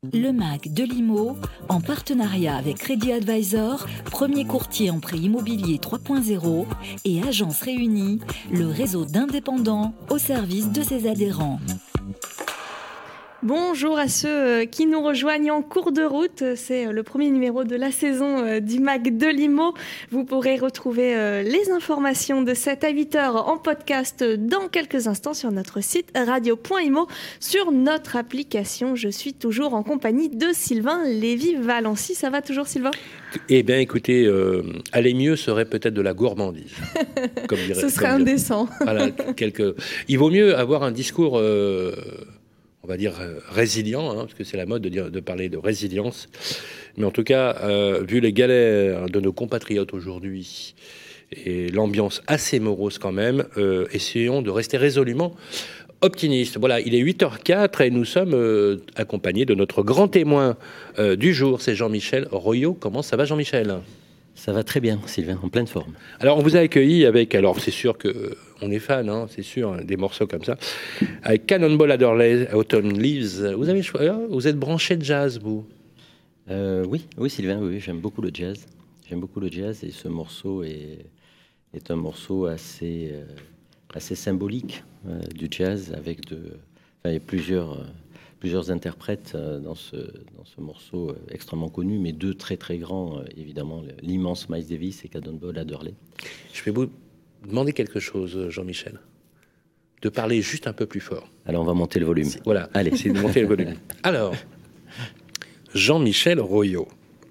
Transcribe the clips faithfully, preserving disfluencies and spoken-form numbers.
Le M A C de Limo, en partenariat avec Crédit Advisor, premier courtier en prêt immobilier trois point zéro, et Agence Réunie, le réseau d'indépendants au service de ses adhérents. Bonjour à ceux qui nous rejoignent en cours de route. C'est le premier numéro de la saison du M A C de Limo. Vous pourrez retrouver les informations de sept à huit heures en podcast dans quelques instants sur notre site radio point imo, sur notre application. Je suis toujours en compagnie de Sylvain Lévy-Valency. Ça va toujours, Sylvain ? Eh bien, écoutez, euh, aller mieux serait peut-être de la gourmandise. Comme dirait, Ce serait comme indécent. Voilà, quelques... Il vaut mieux avoir un discours... Euh... on va dire résilient, hein, parce que c'est la mode de, dire, de parler de résilience. Mais en tout cas, euh, vu les galères de nos compatriotes aujourd'hui et l'ambiance assez morose quand même, euh, essayons de rester résolument optimistes. Voilà, il est huit heures quatre et nous sommes euh, accompagnés de notre grand témoin euh, du jour, c'est Jean-Michel Royot. Comment ça va, Jean-Michel ? Ça va très bien, Sylvain, en pleine forme. Alors, on vous a accueilli avec, alors c'est sûr que on est fan, hein, c'est sûr, hein, des morceaux comme ça, avec Cannonball Adderley, Autumn Leaves. Vous avez choisi, vous êtes branché de jazz, vous ? euh, Oui, oui, Sylvain, oui, j'aime beaucoup le jazz. J'aime beaucoup le jazz et ce morceau est, est un morceau assez, euh, assez symbolique euh, du jazz, avec de, enfin, il y a plusieurs. Euh, plusieurs interprètes euh, dans, ce, dans ce morceau euh, extrêmement connu, mais deux très très grands, euh, évidemment, l'immense Miles Davis et Cannonball Adderley. Je vais vous demander quelque chose, Jean-Michel, de parler juste un peu plus fort. Alors on va monter le volume. C'est, voilà, allez, c'est de monter le volume. Alors, Jean-Michel Royot.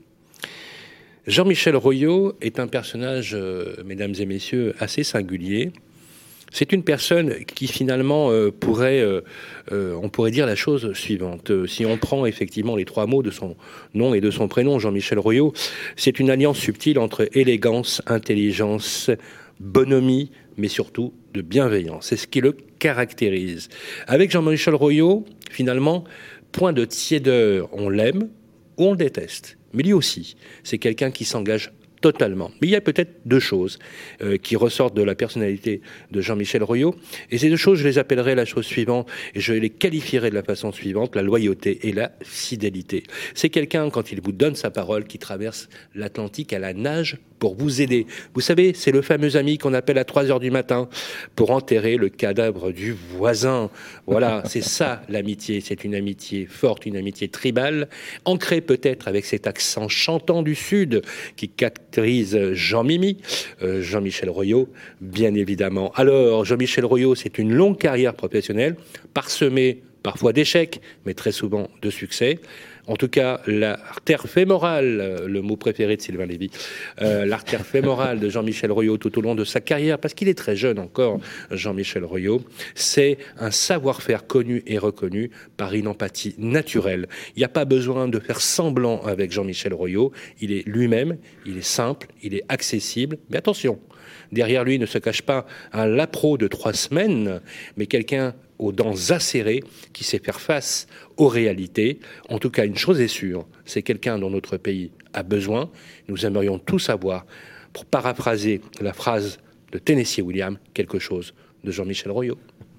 Jean-Michel Royot est un personnage, euh, mesdames et messieurs, assez singulier. C'est une personne qui finalement euh, pourrait, euh, euh, on pourrait dire la chose suivante. Euh, si on prend effectivement les trois mots de son nom et de son prénom, Jean-Michel Royot, c'est une alliance subtile entre élégance, intelligence, bonhomie, mais surtout de bienveillance. C'est ce qui le caractérise. Avec Jean-Michel Royot, finalement, point de tiédeur, on l'aime ou on le déteste. Mais lui aussi, c'est quelqu'un qui s'engage totalement. Mais il y a peut-être deux choses euh, qui ressortent de la personnalité de Jean-Michel Royot. Et ces deux choses, je les appellerai la chose suivante, et je les qualifierai de la façon suivante, la loyauté et la fidélité. C'est quelqu'un, quand il vous donne sa parole, qui traverse l'Atlantique à la nage pour vous aider. Vous savez, c'est le fameux ami qu'on appelle à trois heures du matin pour enterrer le cadavre du voisin. Voilà, c'est ça l'amitié. C'est une amitié forte, une amitié tribale, ancrée peut-être avec cet accent chantant du Sud qui caractérise Jean-Mimi, euh, Jean-Michel Royot, bien évidemment. Alors, Jean-Michel Royot, c'est une longue carrière professionnelle, parsemée parfois d'échecs, mais très souvent de succès. En tout cas, l'artère fémorale, le mot préféré de Sylvain Lévy, euh, l'artère fémorale de Jean-Michel Royot tout au long de sa carrière, parce qu'il est très jeune encore, Jean-Michel Royot, c'est un savoir-faire connu et reconnu par une empathie naturelle. Il n'y a pas besoin de faire semblant avec Jean-Michel Royot. Il est lui-même, il est simple, il est accessible, mais attention, derrière lui ne se cache pas un lapro de trois semaines, mais quelqu'un aux dents acérées, qui sait faire face aux réalités. En tout cas, une chose est sûre, c'est quelqu'un dont notre pays a besoin. Nous aimerions tous savoir, pour paraphraser la phrase de Tennessee Williams, quelque chose de Jean-Michel Royot.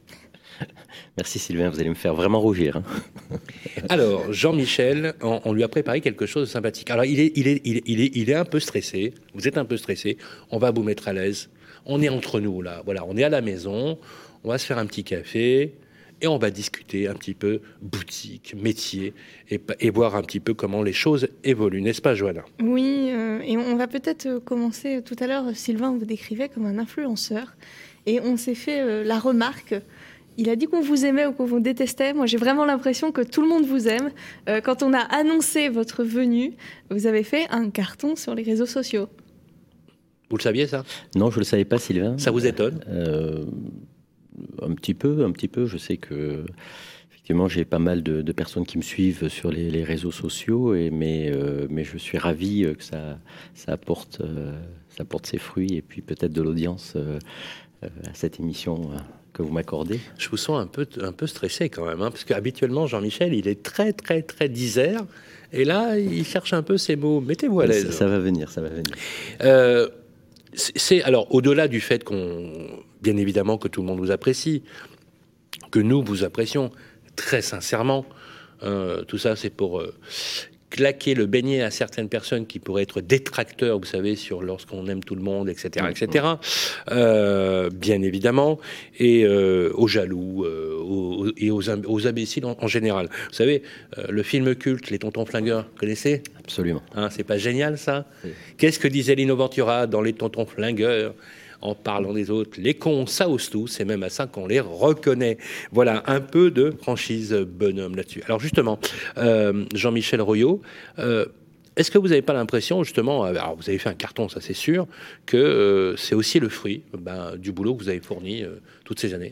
Merci Sylvain, vous allez me faire vraiment rougir. Hein. Alors, Jean-Michel, on, on lui a préparé quelque chose de sympathique. Alors, il est, il est, il est, il est, il est un peu stressé, vous êtes un peu stressé, on va vous mettre à l'aise. On est entre nous, là, voilà, on est à la maison, on va se faire un petit café et on va discuter un petit peu boutique, métier et, et voir un petit peu comment les choses évoluent, n'est-ce pas, Johanna ? Oui, euh, et on va peut-être commencer tout à l'heure. Sylvain vous décrivait comme un influenceur et on s'est fait euh, la remarque. Il a dit qu'on vous aimait ou qu'on vous détestait. Moi, j'ai vraiment l'impression que tout le monde vous aime. Euh, quand on a annoncé votre venue, vous avez fait un carton sur les réseaux sociaux. Vous le saviez, ça ? Non, je ne le savais pas, Sylvain. Ça vous étonne ? euh... Un petit peu, un petit peu. Je sais que effectivement, j'ai pas mal de, de personnes qui me suivent sur les, les réseaux sociaux, et, mais, euh, mais je suis ravi que ça, ça, apporte, euh, ça apporte ses fruits et puis peut-être de l'audience euh, à cette émission euh, que vous m'accordez. Je vous sens un peu, un peu stressé quand même, hein, parce qu'habituellement, Jean-Michel, il est très, très, très disert, et là, il cherche un peu ses mots. Mettez-vous à l'aise. Ça, ça va venir, ça va venir. Euh, c'est, alors, au-delà du fait qu'on... Bien évidemment que tout le monde vous apprécie, que nous vous apprécions très sincèrement. Euh, tout ça, c'est pour euh, claquer le beignet à certaines personnes qui pourraient être détracteurs, vous savez, sur lorsqu'on aime tout le monde, et cetera, et cetera. Euh, bien évidemment, et euh, aux jaloux, euh, aux, et aux, aux imbéciles en, en général. Vous savez, euh, le film culte, Les Tontons Flingueurs, vous connaissez ? Absolument. Hein, c'est pas génial, ça ? Oui. Qu'est-ce que disait Lino Ventura dans Les Tontons Flingueurs ? En parlant des autres, les cons, ça ose tout, c'est même à ça qu'on les reconnaît. Voilà, un peu de franchise bonhomme là-dessus. Alors justement, euh, Jean-Michel Royot, euh, est-ce que vous n'avez pas l'impression, justement, alors vous avez fait un carton, ça c'est sûr, que euh, c'est aussi le fruit ben, du boulot que vous avez fourni euh, toutes ces années ?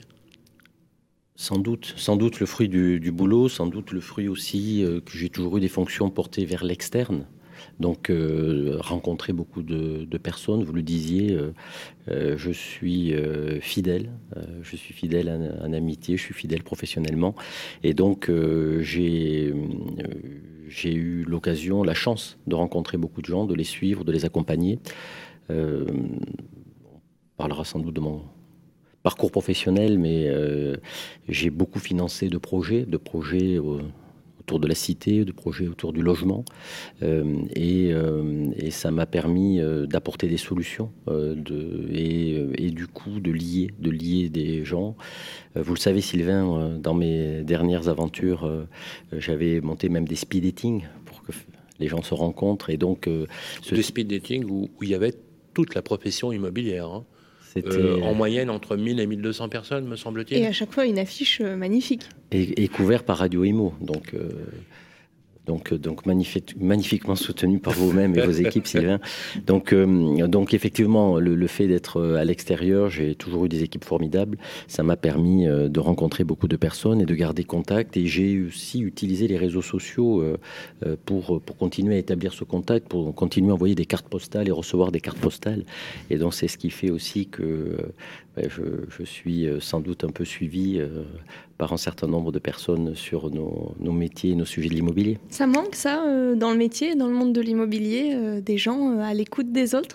Sans doute, sans doute le fruit du, du boulot, sans doute le fruit aussi euh, que j'ai toujours eu des fonctions portées vers l'externe. Donc, euh, rencontrer beaucoup de, de personnes, vous le disiez, euh, euh, je suis euh, fidèle, euh, je suis fidèle en, en amitié, je suis fidèle professionnellement. Et donc, euh, j'ai, euh, j'ai eu l'occasion, la chance de rencontrer beaucoup de gens, de les suivre, de les accompagner. Euh, on parlera sans doute de mon parcours professionnel, mais euh, j'ai beaucoup financé de projets, de projets... Euh, autour de la cité, de projets autour du logement. Euh, et, euh, et ça m'a permis euh, d'apporter des solutions euh, de, et, et du coup de lier, de lier des gens. Euh, vous le savez, Sylvain, euh, dans mes dernières aventures, euh, j'avais monté même des speed dating pour que les gens se rencontrent. Et donc, euh, ce... Des speed dating où, où il y avait toute la profession immobilière, hein. C'était... Euh, en moyenne entre mille et mille deux cents personnes, me semble-t-il. Et à chaque fois, une affiche euh, magnifique. Et, et couvert par Radio Imo. Donc, euh, donc, donc magnifique, magnifiquement soutenu par vous-même et vos équipes, Sylvain. Donc, euh, donc effectivement, le, le fait d'être à l'extérieur, j'ai toujours eu des équipes formidables. Ça m'a permis euh, de rencontrer beaucoup de personnes et de garder contact. Et j'ai aussi utilisé les réseaux sociaux euh, pour, pour continuer à établir ce contact, pour continuer à envoyer des cartes postales et recevoir des cartes postales. Et donc, c'est ce qui fait aussi que... Euh, Je, je suis sans doute un peu suivi euh, par un certain nombre de personnes sur nos, nos métiers, nos sujets de l'immobilier. Ça manque ça euh, dans le métier, dans le monde de l'immobilier, euh, des gens euh, à l'écoute des autres ?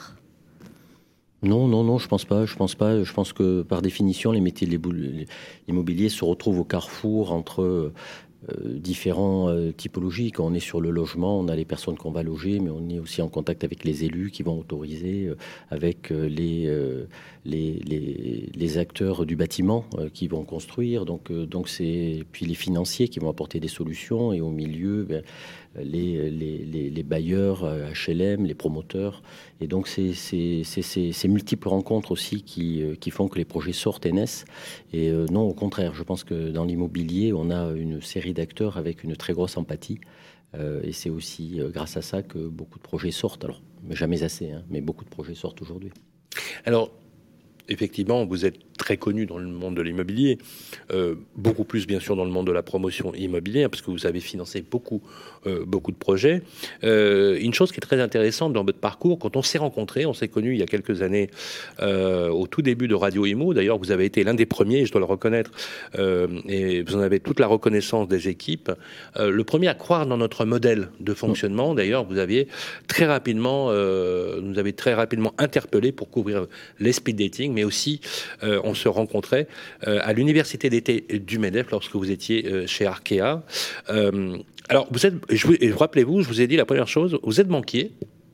Non, non, non, je pense pas. Je pense pas. Je pense que par définition, les métiers de l'immobilier se retrouvent au carrefour entre euh, différents euh, typologies. Quand on est sur le logement, on a les personnes qu'on va loger, mais on est aussi en contact avec les élus qui vont autoriser, euh, avec euh, les, euh, les, les, les acteurs du bâtiment euh, qui vont construire. Donc, euh, donc c'est puis les financiers qui vont apporter des solutions, et au milieu, ben, les, les, les, les bailleurs H L M, les promoteurs. Et donc, c'est c'est, c'est, c'est, ces multiples rencontres aussi qui, qui font que les projets sortent et naissent. Et euh, non, au contraire, je pense que dans l'immobilier, on a une série d'acteurs avec une très grosse empathie. Euh, et c'est aussi euh, grâce à ça que beaucoup de projets sortent. Alors, jamais assez, hein, mais beaucoup de projets sortent aujourd'hui. Alors, effectivement, vous êtes très connu dans le monde de l'immobilier, euh, beaucoup plus bien sûr dans le monde de la promotion immobilière, parce que vous avez financé beaucoup, euh, beaucoup de projets. Euh, une chose qui est très intéressante dans votre parcours, quand on s'est rencontrés, on s'est connus il y a quelques années euh, au tout début de Radio Imo. D'ailleurs, vous avez été l'un des premiers, je dois le reconnaître, euh, et vous en avez toute la reconnaissance des équipes. Euh, le premier à croire dans notre modèle de fonctionnement. D'ailleurs, vous aviez très rapidement, euh, nous avez très rapidement interpellé pour couvrir les speed dating, mais aussi euh, on se rencontrait euh, à l'université d'été du MEDEF lorsque vous étiez euh, chez Arkea. Euh, alors, vous êtes, je vous, et rappelez-vous, je vous ai dit la première chose, vous êtes banquier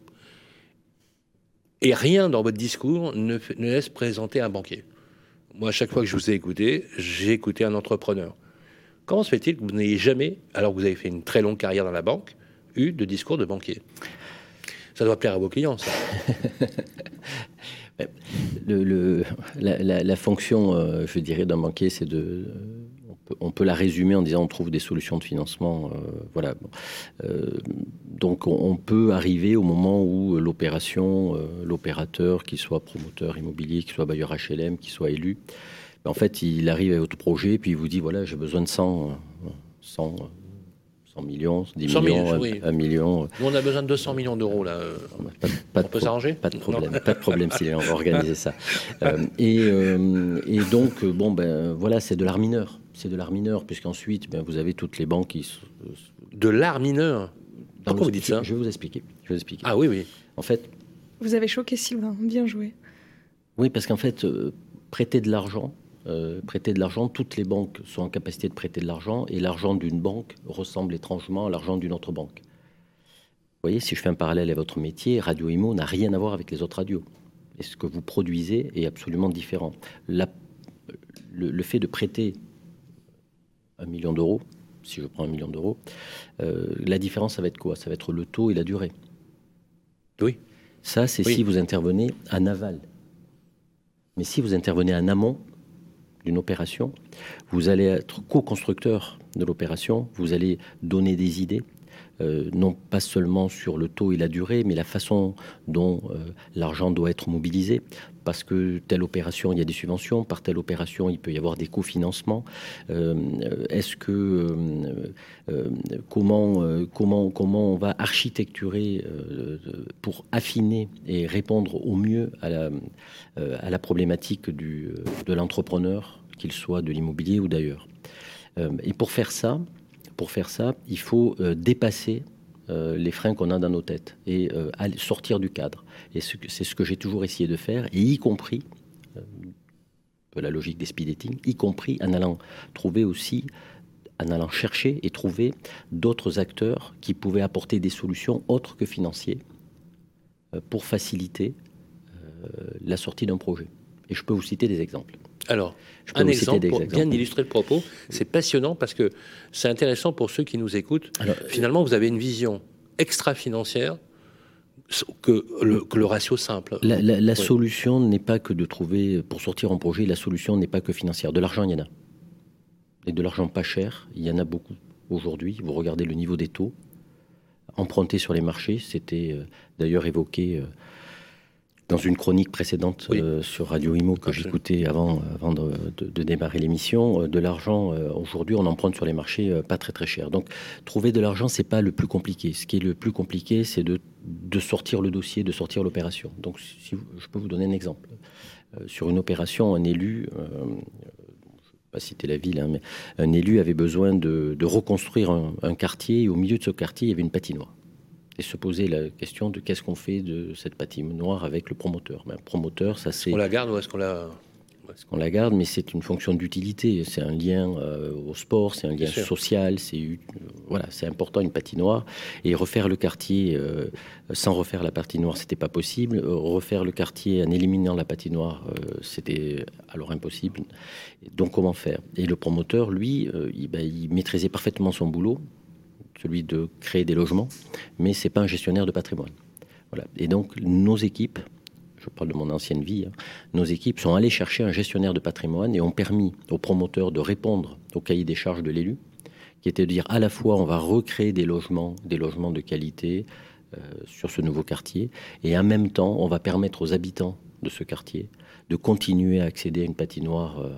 et rien dans votre discours ne, ne laisse présenter un banquier. Moi, à chaque fois que je vous ai écouté, j'ai écouté un entrepreneur. Comment se fait-il que vous n'ayez jamais, alors que vous avez fait une très longue carrière dans la banque, eu de discours de banquier ? Ça doit plaire à vos clients, ça. Le, le, la, la, la fonction, euh, je dirais, d'un banquier, c'est de... Euh, on, peut, on peut la résumer en disant on trouve des solutions de financement. Euh, voilà. Euh, donc on, on peut arriver au moment où l'opération, euh, l'opérateur, qu'il soit promoteur immobilier, qu'il soit bailleur H L M, qu'il soit élu, en fait, il arrive avec votre projet, puis il vous dit, voilà, j'ai besoin de cent, cent, cent millions, dix millions, oui. un million. Nous, on a besoin de deux cents millions d'euros, là. Pas, pas on peut s'arranger ? Pas de problème, non. Pas de problème, Sylvain, on va organiser ça. Euh, et, euh, et donc, bon, ben voilà, c'est de l'art mineur. C'est de l'art mineur, puisqu'ensuite, ben, vous avez toutes les banques qui... De l'art mineur ? Pourquoi vous dites ça ? Je vais vous expliquer. Je vais vous expliquer. Ah oui, oui. En fait... Vous avez choqué Sylvain, bien joué. Oui, parce qu'en fait, euh, prêter de l'argent, euh, prêter de l'argent. Toutes les banques sont en capacité de prêter de l'argent et l'argent d'une banque ressemble étrangement à l'argent d'une autre banque. Vous voyez, si je fais un parallèle à votre métier, Radio Imo n'a rien à voir avec les autres radios. Et ce que vous produisez est absolument différent. La, le, le fait de prêter un million d'euros, si je prends un million d'euros, euh, la différence, ça va être quoi? Ça va être le taux et la durée. Oui. Ça, c'est oui. si vous intervenez en aval. Mais si vous intervenez en amont d'une opération, vous allez être co-constructeur de l'opération, vous allez donner des idées, euh, non pas seulement sur le taux et la durée, mais la façon dont euh, l'argent doit être mobilisé. Parce que telle opération, il y a des subventions, par telle opération, il peut y avoir des cofinancements. Euh, est-ce que euh, euh, comment euh, comment comment on va architecturer euh, pour affiner et répondre au mieux à la euh, à la problématique du de l'entrepreneur, qu'il soit de l'immobilier ou d'ailleurs. Euh, et pour faire ça, pour faire ça, il faut euh, dépasser Euh, les freins qu'on a dans nos têtes et euh, aller sortir du cadre. Et ce que, c'est ce que j'ai toujours essayé de faire, et y compris, euh, la logique des speed dating, y compris en allant trouver aussi, en allant chercher et trouver d'autres acteurs qui pouvaient apporter des solutions autres que financières euh, pour faciliter euh, la sortie d'un projet. Et je peux vous citer des exemples. Alors, un exemple pour bien illustrer le propos, c'est passionnant parce que c'est intéressant pour ceux qui nous écoutent. Alors, finalement, vous avez une vision extra-financière que le, que le ratio simple. La, la, la oui. solution n'est pas que de trouver, pour sortir un projet, la solution n'est pas que financière. De l'argent, il y en a. Et de l'argent pas cher, il y en a beaucoup aujourd'hui. Vous regardez le niveau des taux. Emprunter sur les marchés, c'était euh, d'ailleurs évoqué... Euh, dans une chronique précédente oui. euh, sur Radio Imo que Absolument. j'écoutais avant, avant de, de, de démarrer l'émission, euh, de l'argent, euh, aujourd'hui on emprunte sur les marchés euh, pas très très cher. Donc trouver de l'argent, c'est pas le plus compliqué. Ce qui est le plus compliqué, c'est de, de sortir le dossier, de sortir l'opération. Donc si vous, je peux vous donner un exemple. Euh, sur une opération, un élu, euh, je ne vais pas citer la ville, hein, mais un élu avait besoin de, de reconstruire un, un quartier, et au milieu de ce quartier, il y avait une patinoire. Et se poser la question de qu'est-ce qu'on fait de cette patinoire avec le promoteur. Ben, promoteur, ça c'est... On la garde ou est-ce qu'on la... Est-ce qu'on la garde, mais c'est une fonction d'utilité. C'est un lien euh, au sport, c'est un lien social, c'est euh, voilà, c'est important une patinoire. Et refaire le quartier euh, sans refaire la patinoire, c'était pas possible. Euh, refaire le quartier en éliminant la patinoire, euh, c'était alors impossible. Donc comment faire? Et le promoteur, lui, euh, il, ben, il maîtrisait parfaitement son boulot, celui de créer des logements, mais c'est pas un gestionnaire de patrimoine. Voilà. Et donc nos équipes, je parle de mon ancienne vie, hein, nos équipes sont allées chercher un gestionnaire de patrimoine et ont permis aux promoteurs de répondre au cahier des charges de l'élu, qui était de dire à la fois on va recréer des logements, des logements de qualité euh, sur ce nouveau quartier, et en même temps on va permettre aux habitants de ce quartier de continuer à accéder à une patinoire euh,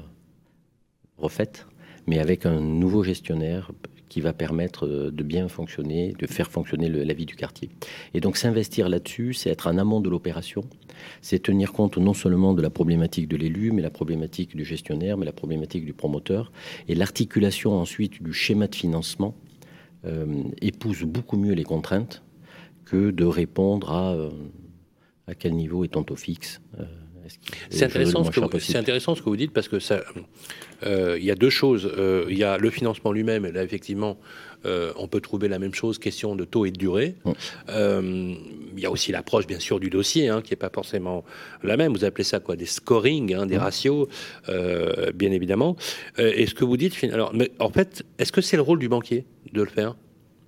refaite, mais avec un nouveau gestionnaire qui va permettre de bien fonctionner, de faire fonctionner le, la vie du quartier. Et donc s'investir là-dessus, c'est être en amont de l'opération, c'est tenir compte non seulement de la problématique de l'élu, mais la problématique du gestionnaire, mais la problématique du promoteur. Et l'articulation ensuite du schéma de financement euh, épouse beaucoup mieux les contraintes que de répondre à euh, à quel niveau est ton taux fixe. Euh, C'est intéressant, ce que vous, c'est intéressant ce que vous dites parce que ça, euh, il y a deux choses. Euh, il y a le financement lui-même. Et là, effectivement, euh, on peut trouver la même chose, question de taux et de durée. Mmh. Euh, il y a aussi l'approche, bien sûr, du dossier, hein, qui n'est pas forcément la même. Vous appelez ça quoi? Des scoring, hein, des mmh. ratios, euh, bien évidemment. Euh, et ce que vous dites, alors, mais en fait, est-ce que c'est le rôle du banquier de le faire?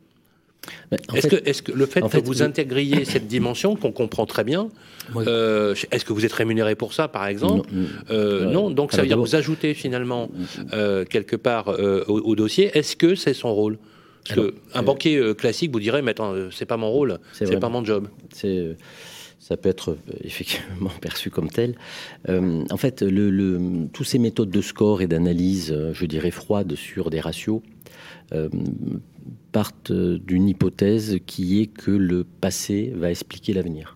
Est-ce, fait, que, est-ce que le fait que fait, vous oui. intégriez cette dimension qu'on comprend très bien, oui. euh, est-ce que vous êtes rémunéré pour ça, par exemple? Non, euh, euh, non donc ça veut dire que vous ajoutez finalement euh, quelque part euh, au, au dossier. Est-ce que c'est son rôle? Parce alors, qu'un euh, banquier euh, classique vous dirait, mais attends, c'est pas mon rôle, c'est, c'est pas mon job. C'est... Ça peut être effectivement perçu comme tel. Euh, en fait, le, le, toutes ces méthodes de score et d'analyse, je dirais froides sur des ratios, euh, partent d'une hypothèse qui est que le passé va expliquer l'avenir.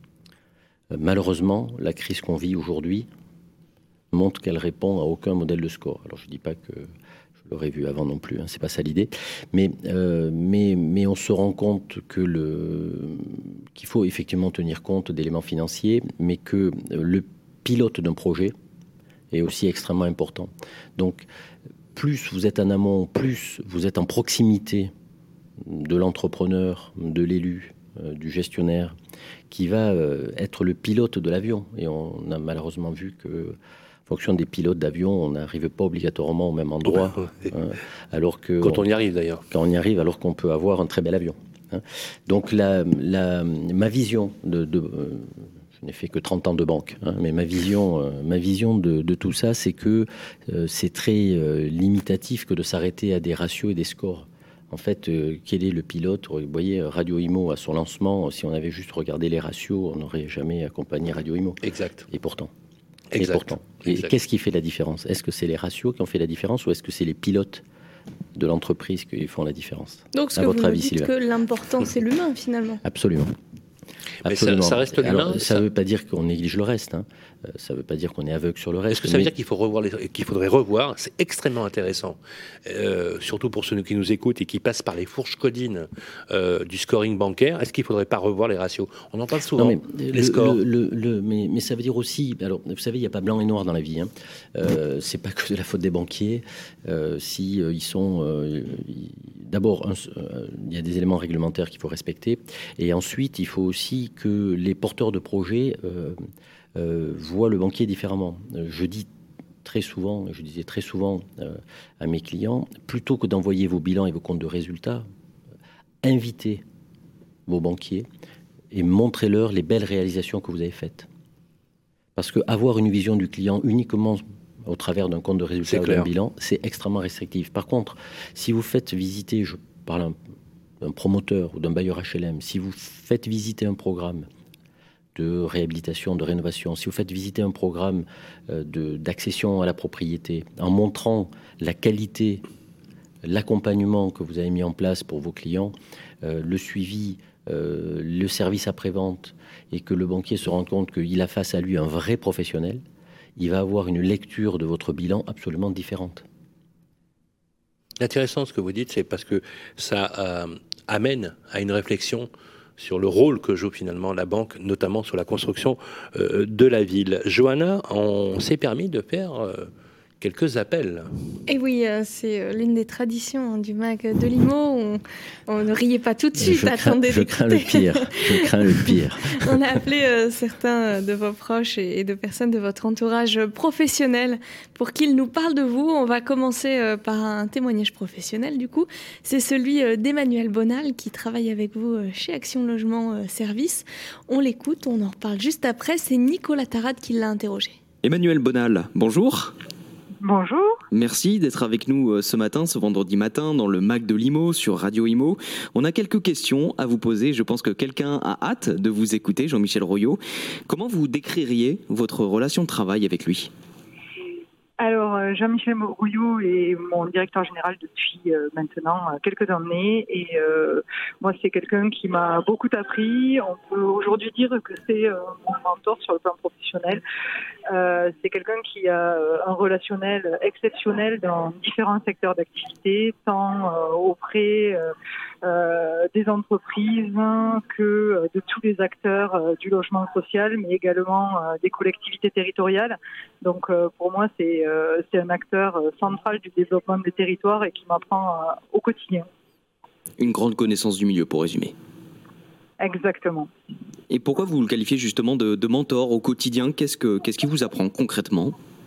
Euh, malheureusement, la crise qu'on vit aujourd'hui montre qu'elle répond à aucun modèle de score. Alors je ne dis pas que je l'aurais vu avant non plus, hein, c'est pas ça l'idée, mais, euh, mais, mais on se rend compte que le, qu'il faut effectivement tenir compte d'éléments financiers, mais que le pilote d'un projet est aussi extrêmement important. Donc, plus vous êtes en amont, plus vous êtes en proximité de l'entrepreneur, de l'élu, euh, du gestionnaire, qui va euh, être le pilote de l'avion. Et on a malheureusement vu que, en fonction des pilotes d'avion, on n'arrive pas obligatoirement au même endroit. Ouais. hein, alors que Quand on on, y arrive d'ailleurs. Quand on y arrive, alors qu'on peut avoir un très bel avion. hein. Donc la, la, ma vision de... de euh, je n'ai fait que trente ans de banque, hein, mais ma vision, euh, ma vision de, de tout ça, c'est que euh, c'est très euh, limitatif que de s'arrêter à des ratios et des scores. En fait, euh, quel est le pilote ? Vous voyez, Radio Imo, à son lancement, si on avait juste regardé les ratios, on n'aurait jamais accompagné Radio Imo. Exact. Et pourtant. Exact. Et pourtant. Et Exact. qu'est-ce qui fait la différence ? Est-ce que c'est les ratios qui ont fait la différence ou est-ce que c'est les pilotes de l'entreprise qui font la différence ? Donc, ce À que votre vous avis, nous dites, Sylvain que l'important, c'est l'humain, finalement. Absolument. Mais ça, Absolument. ça reste l'humain. Alors, ça ça ne veut pas dire qu'on néglige le reste. Hein. Euh, ça ne veut pas dire qu'on est aveugle sur le reste. Est-ce que ça veut mais... dire qu'il faut revoir les... qu'il faudrait revoir ? C'est extrêmement intéressant, euh, surtout pour ceux qui nous écoutent et qui passent par les fourches codines euh, du scoring bancaire. Est-ce qu'il ne faudrait pas revoir les ratios ? On en parle souvent. Non, mais, les le, scores. Le, le, le, mais, mais ça veut dire aussi. Alors, vous savez, il n'y a pas blanc et noir dans la vie. Hein. Euh, c'est pas que de la faute des banquiers. Euh, si euh, ils sont, euh, ils... d'abord, il euh, y a des éléments réglementaires qu'il faut respecter, et ensuite, il faut aussi que les porteurs de projets euh, euh, voient le banquier différemment. Je dis très souvent, je disais très souvent euh, à mes clients, plutôt que d'envoyer vos bilans et vos comptes de résultats, invitez vos banquiers et montrez-leur les belles réalisations que vous avez faites. Parce qu'avoir une vision du client uniquement au travers d'un compte de résultats ou d'un bilan, c'est extrêmement restrictif. Par contre, si vous faites visiter, je parle d'un promoteur ou d'un bailleur H L M, si vous faites visiter un programme de réhabilitation, de rénovation, si vous faites visiter un programme euh, de, d'accession à la propriété, en montrant la qualité, l'accompagnement que vous avez mis en place pour vos clients, euh, le suivi, euh, le service après-vente, et que le banquier se rende compte qu'il a face à lui un vrai professionnel, il va avoir une lecture de votre bilan absolument différente. Intéressant ce que vous dites, c'est parce que ça euh, amène à une réflexion sur le rôle que joue finalement la banque, notamment sur la construction euh, de la ville. Johanna, on s'est permis de faire euh, quelques appels. Et oui, euh, c'est euh, l'une des traditions hein, du M A C de Limo. On, on ne riait pas tout de suite, je attendez crains, je crains le pire. Je crains le pire. On a appelé euh, certains de vos proches et, et de personnes de votre entourage professionnel pour qu'ils nous parlent de vous. On va commencer euh, par un témoignage professionnel du coup. C'est celui euh, d'Emmanuel Bonal qui travaille avec vous euh, chez Action Logement euh, Service. On l'écoute, on en reparle juste après. C'est Nicolas Tarade qui l'a interrogé. Emmanuel Bonal, bonjour. Bonjour. Merci d'être avec nous ce matin, ce vendredi matin, dans le M A C de Limo, sur Radio Imo. On a quelques questions à vous poser. Je pense que quelqu'un a hâte de vous écouter, Jean-Michel Royot. Comment vous décririez votre relation de travail avec lui ? Alors, Jean-Michel Royot est mon directeur général depuis euh, maintenant quelques années. Et euh, moi, c'est quelqu'un qui m'a beaucoup appris. On peut aujourd'hui dire que c'est euh, mon mentor sur le plan professionnel. Euh, c'est quelqu'un qui a un relationnel exceptionnel dans différents secteurs d'activité, tant euh, auprès euh, euh, des entreprises que de tous les acteurs euh, du logement social, mais également euh, des collectivités territoriales. Donc, euh, pour moi, c'est, euh, c'est un acteur central du développement des territoires et qui m'apprend euh, au quotidien. Une grande connaissance du milieu, pour résumer. Exactement. Et pourquoi vous le qualifiez justement de, de mentor au quotidien ? Qu'est-ce que, qu'est-ce qui vous apprend concrètement ?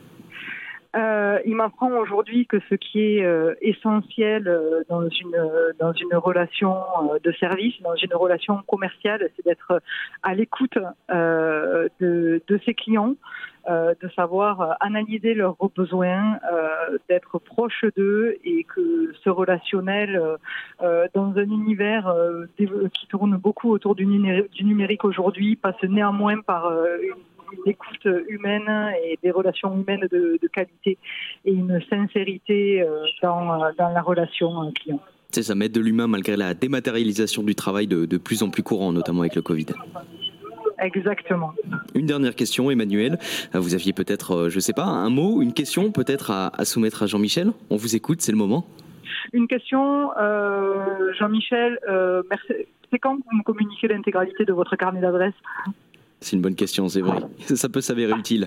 Euh, il m'apprend aujourd'hui que ce qui est euh, essentiel euh, dans une dans une relation euh, de service, dans une relation commerciale, c'est d'être à l'écoute euh, de, de ses clients, euh, de savoir analyser leurs besoins, euh, d'être proche d'eux, et que ce relationnel euh, dans un univers euh, qui tourne beaucoup autour du numérique, du numérique aujourd'hui passe néanmoins par euh, une une écoute humaine et des relations humaines de, de qualité et une sincérité dans, dans la relation client. C'est ça, mettre de l'humain malgré la dématérialisation du travail de, de plus en plus courant, notamment avec le Covid. Exactement. Une dernière question, Emmanuel. Vous aviez peut-être, je ne sais pas, un mot, une question peut-être à, à soumettre à Jean-Michel ? On vous écoute, c'est le moment. Une question, euh, Jean-Michel, euh, merci. C'est quand vous me communiquez l'intégralité de votre carnet d'adresses ? C'est une bonne question, c'est vrai. Ça peut s'avérer utile.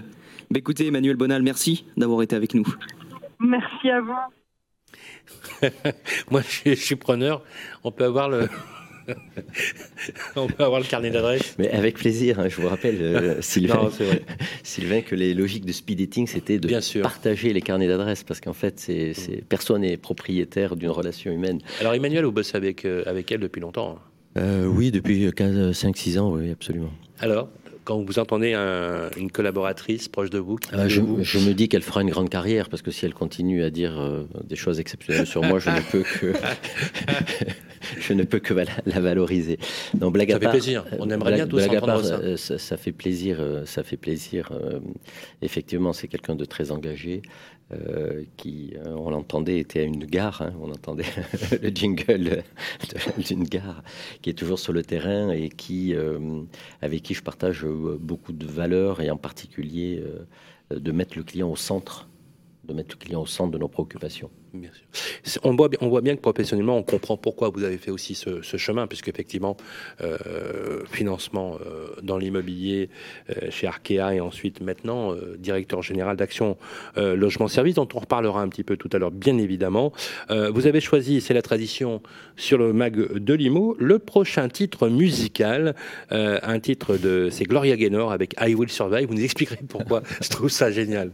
Bah, écoutez, Emmanuel Bonal, merci d'avoir été avec nous. Merci à vous. Moi, je, je suis preneur. On peut avoir le... On peut avoir le carnet d'adresse. Mais avec plaisir, hein, je vous rappelle, euh, Sylvain, non, c'est vrai. Sylvain, que les logiques de speed dating, c'était de partager les carnets d'adresse, parce qu'en fait, c'est, c'est, personne n'est propriétaire d'une relation humaine. Alors Emmanuel, vous bossez avec, euh, avec elle depuis longtemps hein. euh, Oui, depuis cinq six ans, oui, absolument. Alors quand vous entendez un, une collaboratrice proche de vous, qui ah, je, vous... je me dis qu'elle fera une grande carrière, parce que si elle continue à dire euh, des choses exceptionnelles sur moi, je ne peux que je ne peux que la, la valoriser. Non, blague ça à fait part, plaisir. On aimerait blague, bien tous entendre part, ça. Euh, ça. Ça fait plaisir. Euh, ça fait plaisir. Euh, effectivement, c'est quelqu'un de très engagé. Euh, qui, euh, on l'entendait, était à une gare, hein, on entendait le jingle d'une gare, qui est toujours sur le terrain et qui, euh, avec qui je partage beaucoup de valeurs, et en particulier euh, de mettre le client au centre, de mettre le client au centre de nos préoccupations. Bien sûr. On voit, on voit bien que professionnellement, on comprend pourquoi vous avez fait aussi ce, ce chemin, puisqu'effectivement, euh, financement euh, dans l'immobilier euh, chez Arkea et ensuite maintenant euh, directeur général d'Action euh, Logement Service, dont on reparlera un petit peu tout à l'heure, bien évidemment. Euh, vous avez choisi, c'est la tradition sur le mag de l'I M O, le prochain titre musical, euh, un titre de, c'est Gloria Gaynor avec I Will Survive. Vous nous expliquerez pourquoi je trouve ça génial.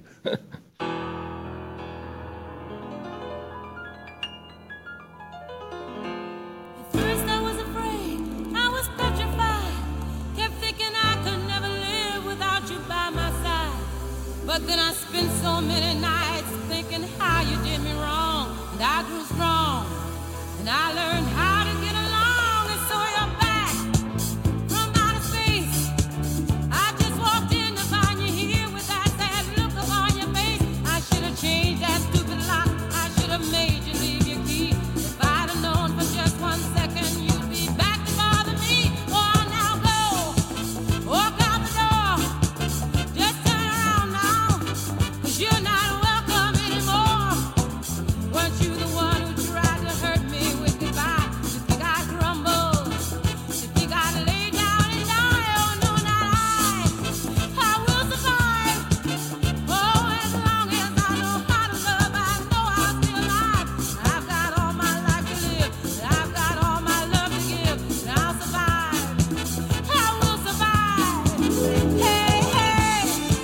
But then I spent so many nights thinking how you did me wrong, and I grew strong, and I learned how to get along, and so you're back from outer space. I just walked in to find you here with that sad look upon your face. I should have changed that stupid lock, I should have made you leave your key. If I'd have known for just one second you'd be back to bother me. Oh, now go, walk out the door, just turn around now. You're not welcome anymore. Weren't you the one who tried to hurt me with goodbye? You think I crumble? You think I'd lay down and die? Oh no, not I. I will survive. Oh, as long as I know how to love, I know I'll be alive. I've got all my life to live, and I've got all my love to give, and I'll survive. I will survive. Hey, hey.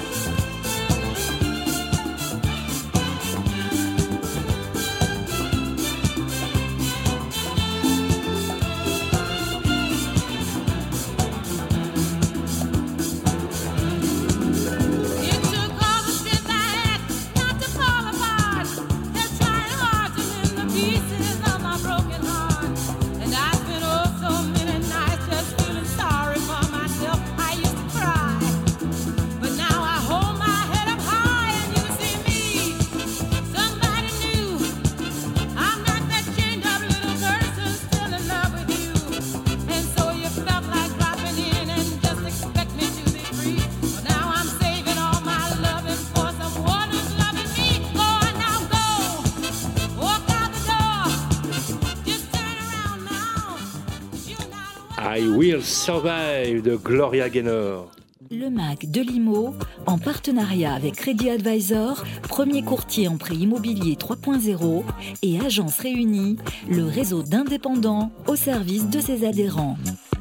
It took all the strength I had not to fall apart. They're trying hard to mend the pieces of my broken heart. And I spent oh so many nights just feeling sorry for myself. I used to cry, but now I hold my head up high and you see me, somebody new. I'm not that chained up little person still in love with you. And so you felt like dropping in and just expect me to be free. Well, now I'm saving all my loving for someone who's loving me. Go on now, go, walk out the door, just turn around now, 'cause you're not a I Will Survive de Gloria Gaynor. Le mag de l'I M O, en partenariat avec Crédit Advisor, premier courtier en prêt immobilier trois point zéro, et Agences Réunies, le réseau d'indépendants au service de ses adhérents.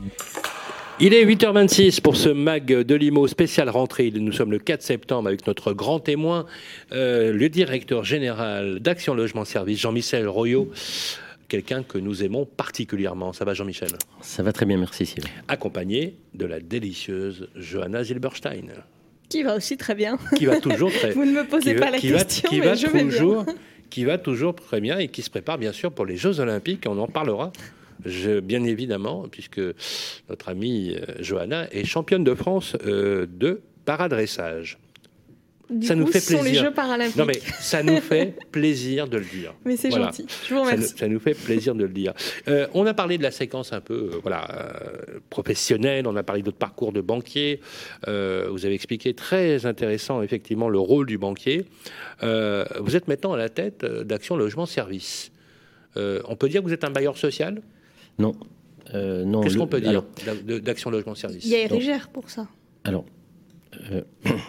Il est huit heures vingt-six pour ce mag de l'I M O spécial rentrée. Nous sommes le quatre septembre avec notre grand témoin, euh, le directeur général d'Action Logement Service, Jean-Michel Royot, quelqu'un que nous aimons particulièrement. Ça va, Jean-Michel? Ça va très bien, merci Sylvain. Accompagné de la délicieuse Johanna Zilberstein, Qui va aussi très bien. qui va toujours très Vous ne me posez qui pas va- la qui va- question, qui mais va je vais toujours, bien. qui va toujours très bien et qui se prépare bien sûr pour les Jeux Olympiques. On en parlera. Je, bien évidemment, puisque notre amie euh, Johanna est championne de France euh, de paradressage. Du Ça coup, nous fait ce sont les plaisir. Jeux paralympiques. Non mais ça nous fait plaisir de le dire. Mais c'est Voilà. gentil. Je vous Ça nous, remercie. ça nous fait plaisir de le dire. Euh, on a parlé de la séquence un peu euh, voilà, euh, professionnelle, on a parlé de votre parcours de banquier. Euh, vous avez expliqué très intéressant, effectivement, le rôle du banquier. Euh, vous êtes maintenant à la tête euh, d'Action Logement Service. Euh, on peut dire que vous êtes un bailleur social? Non. Euh, non Qu'est-ce le- qu'on peut dire alors, d'a- de- d'Action Logement Service? Il y a Donc- Érigère pour ça. alors, euh,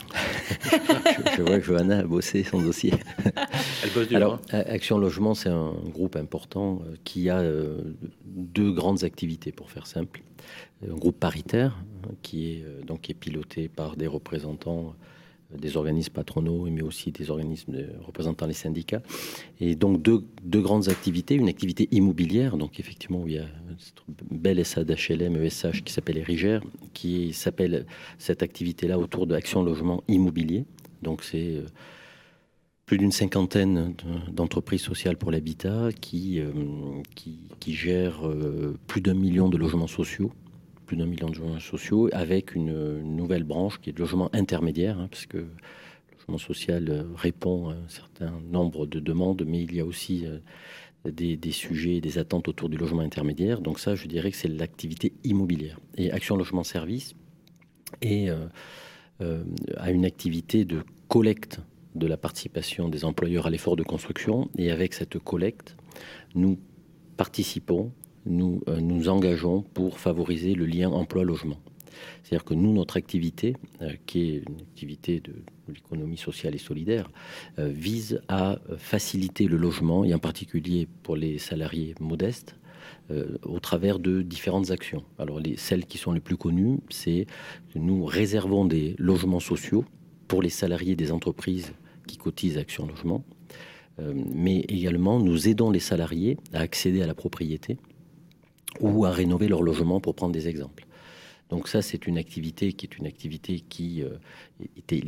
je, je vois que Johanna a bossé son dossier. Elle bosse dur. Alors, hein. Action Logement, c'est un groupe important euh, qui a euh, deux grandes activités, pour faire simple. Un groupe paritaire qui est, euh, donc, qui est piloté par des représentants euh, des organismes patronaux, mais aussi des organismes de, représentant les syndicats. Et donc deux, deux grandes activités. Une activité immobilière, donc effectivement, où il y a une belle S A d'H L M, E S H, qui s'appelle Érigère, qui s'appelle cette activité-là autour de Action Logement Immobilier. Donc c'est... Euh, plus d'une cinquantaine d'entreprises sociales pour l'habitat qui, euh, qui, qui gèrent euh, plus d'un million de logements sociaux, plus d'un million de logements sociaux, avec une, une nouvelle branche qui est le logement intermédiaire, hein, parce que le logement social répond à un certain nombre de demandes, mais il y a aussi euh, des, des sujets, des attentes autour du logement intermédiaire. Donc ça, je dirais que c'est l'activité immobilière. Et Action Logement Service et, euh, euh, a une activité de collecte de la participation des employeurs à l'effort de construction. Et avec cette collecte, nous participons, nous euh, nous engageons pour favoriser le lien emploi-logement. C'est-à-dire que nous, notre activité, euh, qui est une activité de, de l'économie sociale et solidaire, euh, vise à faciliter le logement, et en particulier pour les salariés modestes, euh, au travers de différentes actions. Alors, les, celles qui sont les plus connues, c'est que nous réservons des logements sociaux pour les salariés des entreprises qui cotisent Action Logement, euh, mais également nous aidons les salariés à accéder à la propriété ou à rénover leur logement, pour prendre des exemples. Donc ça, c'est une activité qui est une activité qui euh, était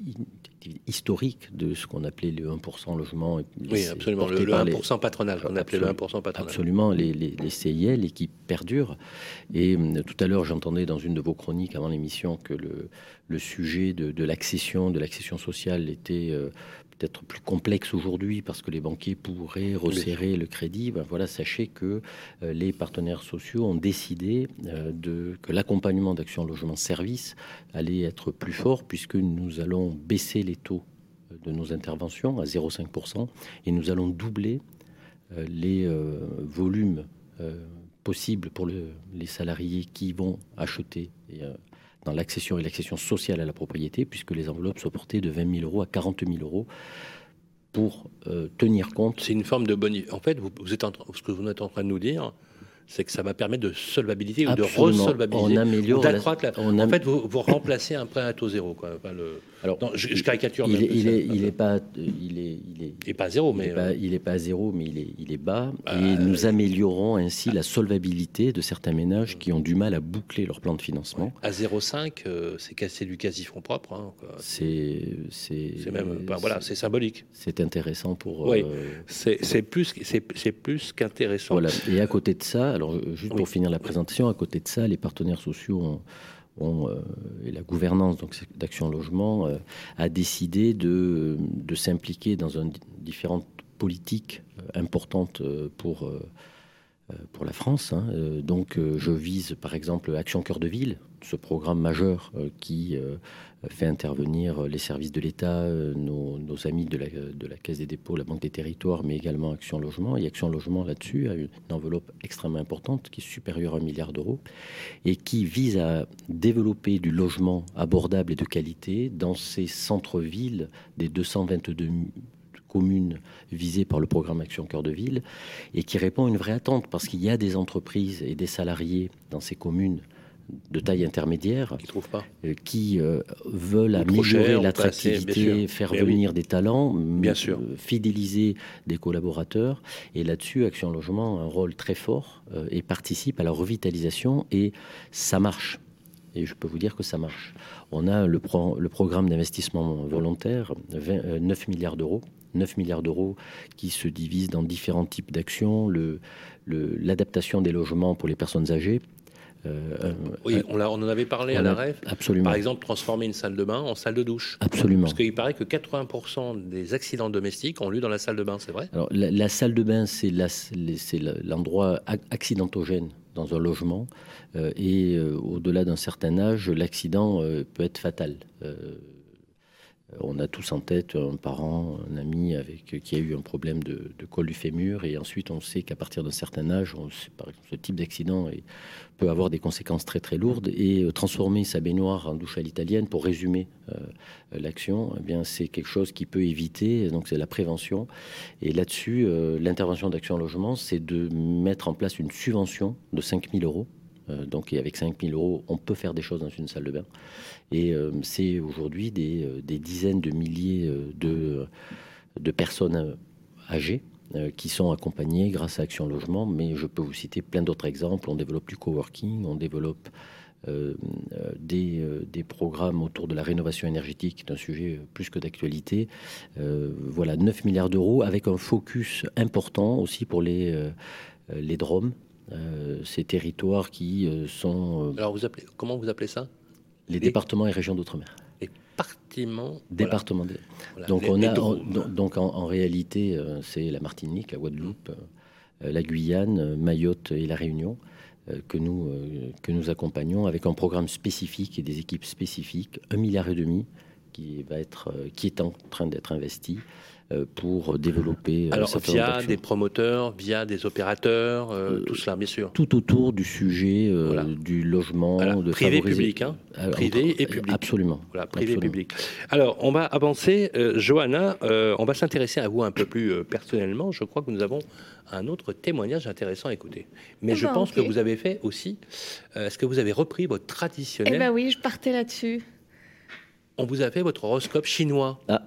historique de ce qu'on appelait le un pour cent logement. Oui, absolument, le, le un pour cent les... patronal, qu'on appelait le un pour cent patronal. Absolument, les, les, les C I L, et qui perdurent. Et euh, tout à l'heure, j'entendais dans une de vos chroniques avant l'émission que le, le sujet de, de l'accession, de l'accession sociale était euh, peut-être plus complexe aujourd'hui parce que les banquiers pourraient resserrer le crédit. Ben voilà, sachez que euh, les partenaires sociaux ont décidé euh, de, que l'accompagnement d'Action Logement Service allait être plus fort, puisque nous allons baisser les taux de nos interventions à zéro virgule cinq pour cent et nous allons doubler euh, les euh, volumes euh, possibles pour le, les salariés qui vont acheter et, euh, dans l'accession et l'accession sociale à la propriété, puisque les enveloppes sont portées de vingt mille euros à quarante mille euros pour euh, tenir compte. C'est une forme de bonne... En fait, vous, vous êtes en... ce que vous êtes en train de nous dire, c'est que ça va permettre de solvabilité ou Absolument. de resolvabiliser. On améliore ou d'accroître la... on En am... fait, vous, vous remplacez un prêt à taux zéro, quoi. Enfin, le... Alors, non, je, je caricature. Il, mais est, il, ça, est, il est pas, il est, il est, il est pas à zéro, il mais est pas, il est pas à zéro, mais il est, il est bas. Bah, et nous améliorons ainsi la solvabilité de certains ménages qui ont du mal à boucler leur plan de financement. À zéro virgule cinq, euh, c'est c'est du quasi fonds propres. Hein, c'est, c'est, c'est même, bah, voilà, c'est symbolique. C'est intéressant pour. Oui, euh, c'est, c'est plus, c'est, c'est plus qu'intéressant. Voilà. Et à côté de ça, alors juste pour oui. finir la présentation, à côté de ça, les partenaires sociaux ont, ont, euh, et la gouvernance donc d'Action Logement euh, a décidé de, de s'impliquer dans un, différentes politiques euh, importantes euh, pour, euh, pour la France. Hein. Euh, donc euh, je vise par exemple Action Cœur de Ville, ce programme majeur euh, qui euh, fait intervenir les services de l'État, euh, nos, nos amis de la, de la Caisse des dépôts, la Banque des territoires, mais également Action Logement. Et Action Logement, là-dessus, a une enveloppe extrêmement importante qui est supérieure à un milliard d'euros et qui vise à développer du logement abordable et de qualité dans ces centres-villes des deux cent vingt-deux communes visées par le programme Action Cœur de Ville, et qui répond à une vraie attente, parce qu'il y a des entreprises et des salariés dans ces communes de taille intermédiaire qui trouvent pas, euh, qui euh, veulent ou améliorer cher, l'attractivité, faire mais venir oui. des talents, bien sûr, euh, fidéliser des collaborateurs. Et là-dessus, Action Logement a un rôle très fort euh, et participe à la revitalisation, et ça marche. Et je peux vous dire que ça marche. On a le, pro- le programme d'investissement volontaire, vingt, euh, neuf milliards d'euros. neuf milliards d'euros qui se divisent dans différents types d'actions. Le, le, l'adaptation des logements pour les personnes âgées. Euh, oui, euh, on, l'a, on en avait parlé à a, la R E F. Absolument. Par exemple, transformer une salle de bain en salle de douche. Absolument. Parce qu'il paraît que quatre-vingts pour cent des accidents domestiques ont lieu dans la salle de bain, c'est vrai ? Alors, la, la salle de bain, c'est, la, c'est l'endroit accidentogène dans un logement. Euh, et euh, au-delà d'un certain âge, l'accident euh, peut être fatal. Euh, On a tous en tête un parent, un ami avec, qui a eu un problème de, de col du fémur, et ensuite on sait qu'à partir d'un certain âge, on sait, par exemple, ce type d'accident est, peut avoir des conséquences très très lourdes, et euh, transformer sa baignoire en douche à l'italienne, pour résumer euh, l'action, eh bien c'est quelque chose qui peut éviter, donc c'est la prévention. Et là-dessus, euh, l'intervention d'Action Logement, c'est de mettre en place une subvention de cinq mille euros. Euh, donc, et avec cinq mille euros, on peut faire des choses dans une salle de bain. Et euh, c'est aujourd'hui des, euh, des dizaines de milliers euh, de, de personnes âgées euh, qui sont accompagnées grâce à Action Logement. Mais je peux vous citer plein d'autres exemples. On développe du coworking, on développe euh, des, euh, des programmes autour de la rénovation énergétique, qui est un sujet plus que d'actualité. Euh, voilà, neuf milliards d'euros, avec un focus important aussi pour les, euh, les D R O M. Euh, ces territoires qui euh, sont... Euh, Alors, vous appelez, comment vous appelez ça? Les, les départements et régions d'outre-mer. Les départements. Départements. Voilà. Voilà. Donc, les, on les a, on, donc en, en réalité, euh, c'est la Martinique, la Guadeloupe, euh, la Guyane, Mayotte et la Réunion euh, que, nous, euh, que nous accompagnons avec un programme spécifique et des équipes spécifiques, un milliard et demi qui, va être, euh, qui est en train d'être investi pour développer... Alors, via des promoteurs, via des opérateurs, euh, euh, tout cela, bien sûr. Tout autour du sujet euh, voilà. du logement, voilà. de privé favoriser... public, hein. Alors, privé et public. Absolument. Voilà, privé absolument. public. Alors, on va avancer. Euh, Johanna, euh, on va s'intéresser à vous un peu plus euh, personnellement. Je crois que nous avons un autre témoignage intéressant à écouter. Mais eh je ben, pense okay. que vous avez fait aussi... Euh, est-ce que vous avez repris votre traditionnel... Eh bien oui, je partais là-dessus. On vous a fait votre horoscope chinois. Ah.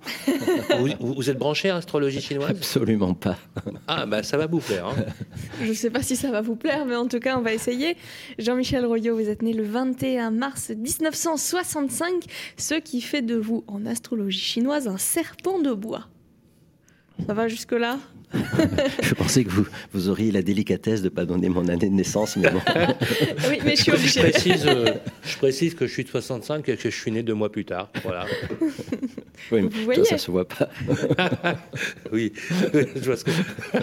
vous, vous êtes branché à l'astrologie chinoise? Absolument pas. Ah, bah ça va vous plaire. Hein. Je ne sais pas si ça va vous plaire, mais en tout cas, on va essayer. Jean-Michel Royot, vous êtes né le vingt et un mars dix-neuf cent soixante-cinq, ce qui fait de vous, en astrologie chinoise, un serpent de bois. Ça va jusque-là? Je pensais que vous, vous auriez la délicatesse de ne pas donner mon année de naissance, mais bon. Oui, mais je suis obligée. Je précise, euh, je précise que je suis de soixante-cinq et que je suis né deux mois plus tard. Voilà. Oui, mais vous voyez, toi, ça ne se voit pas. Oui, je vois ce que...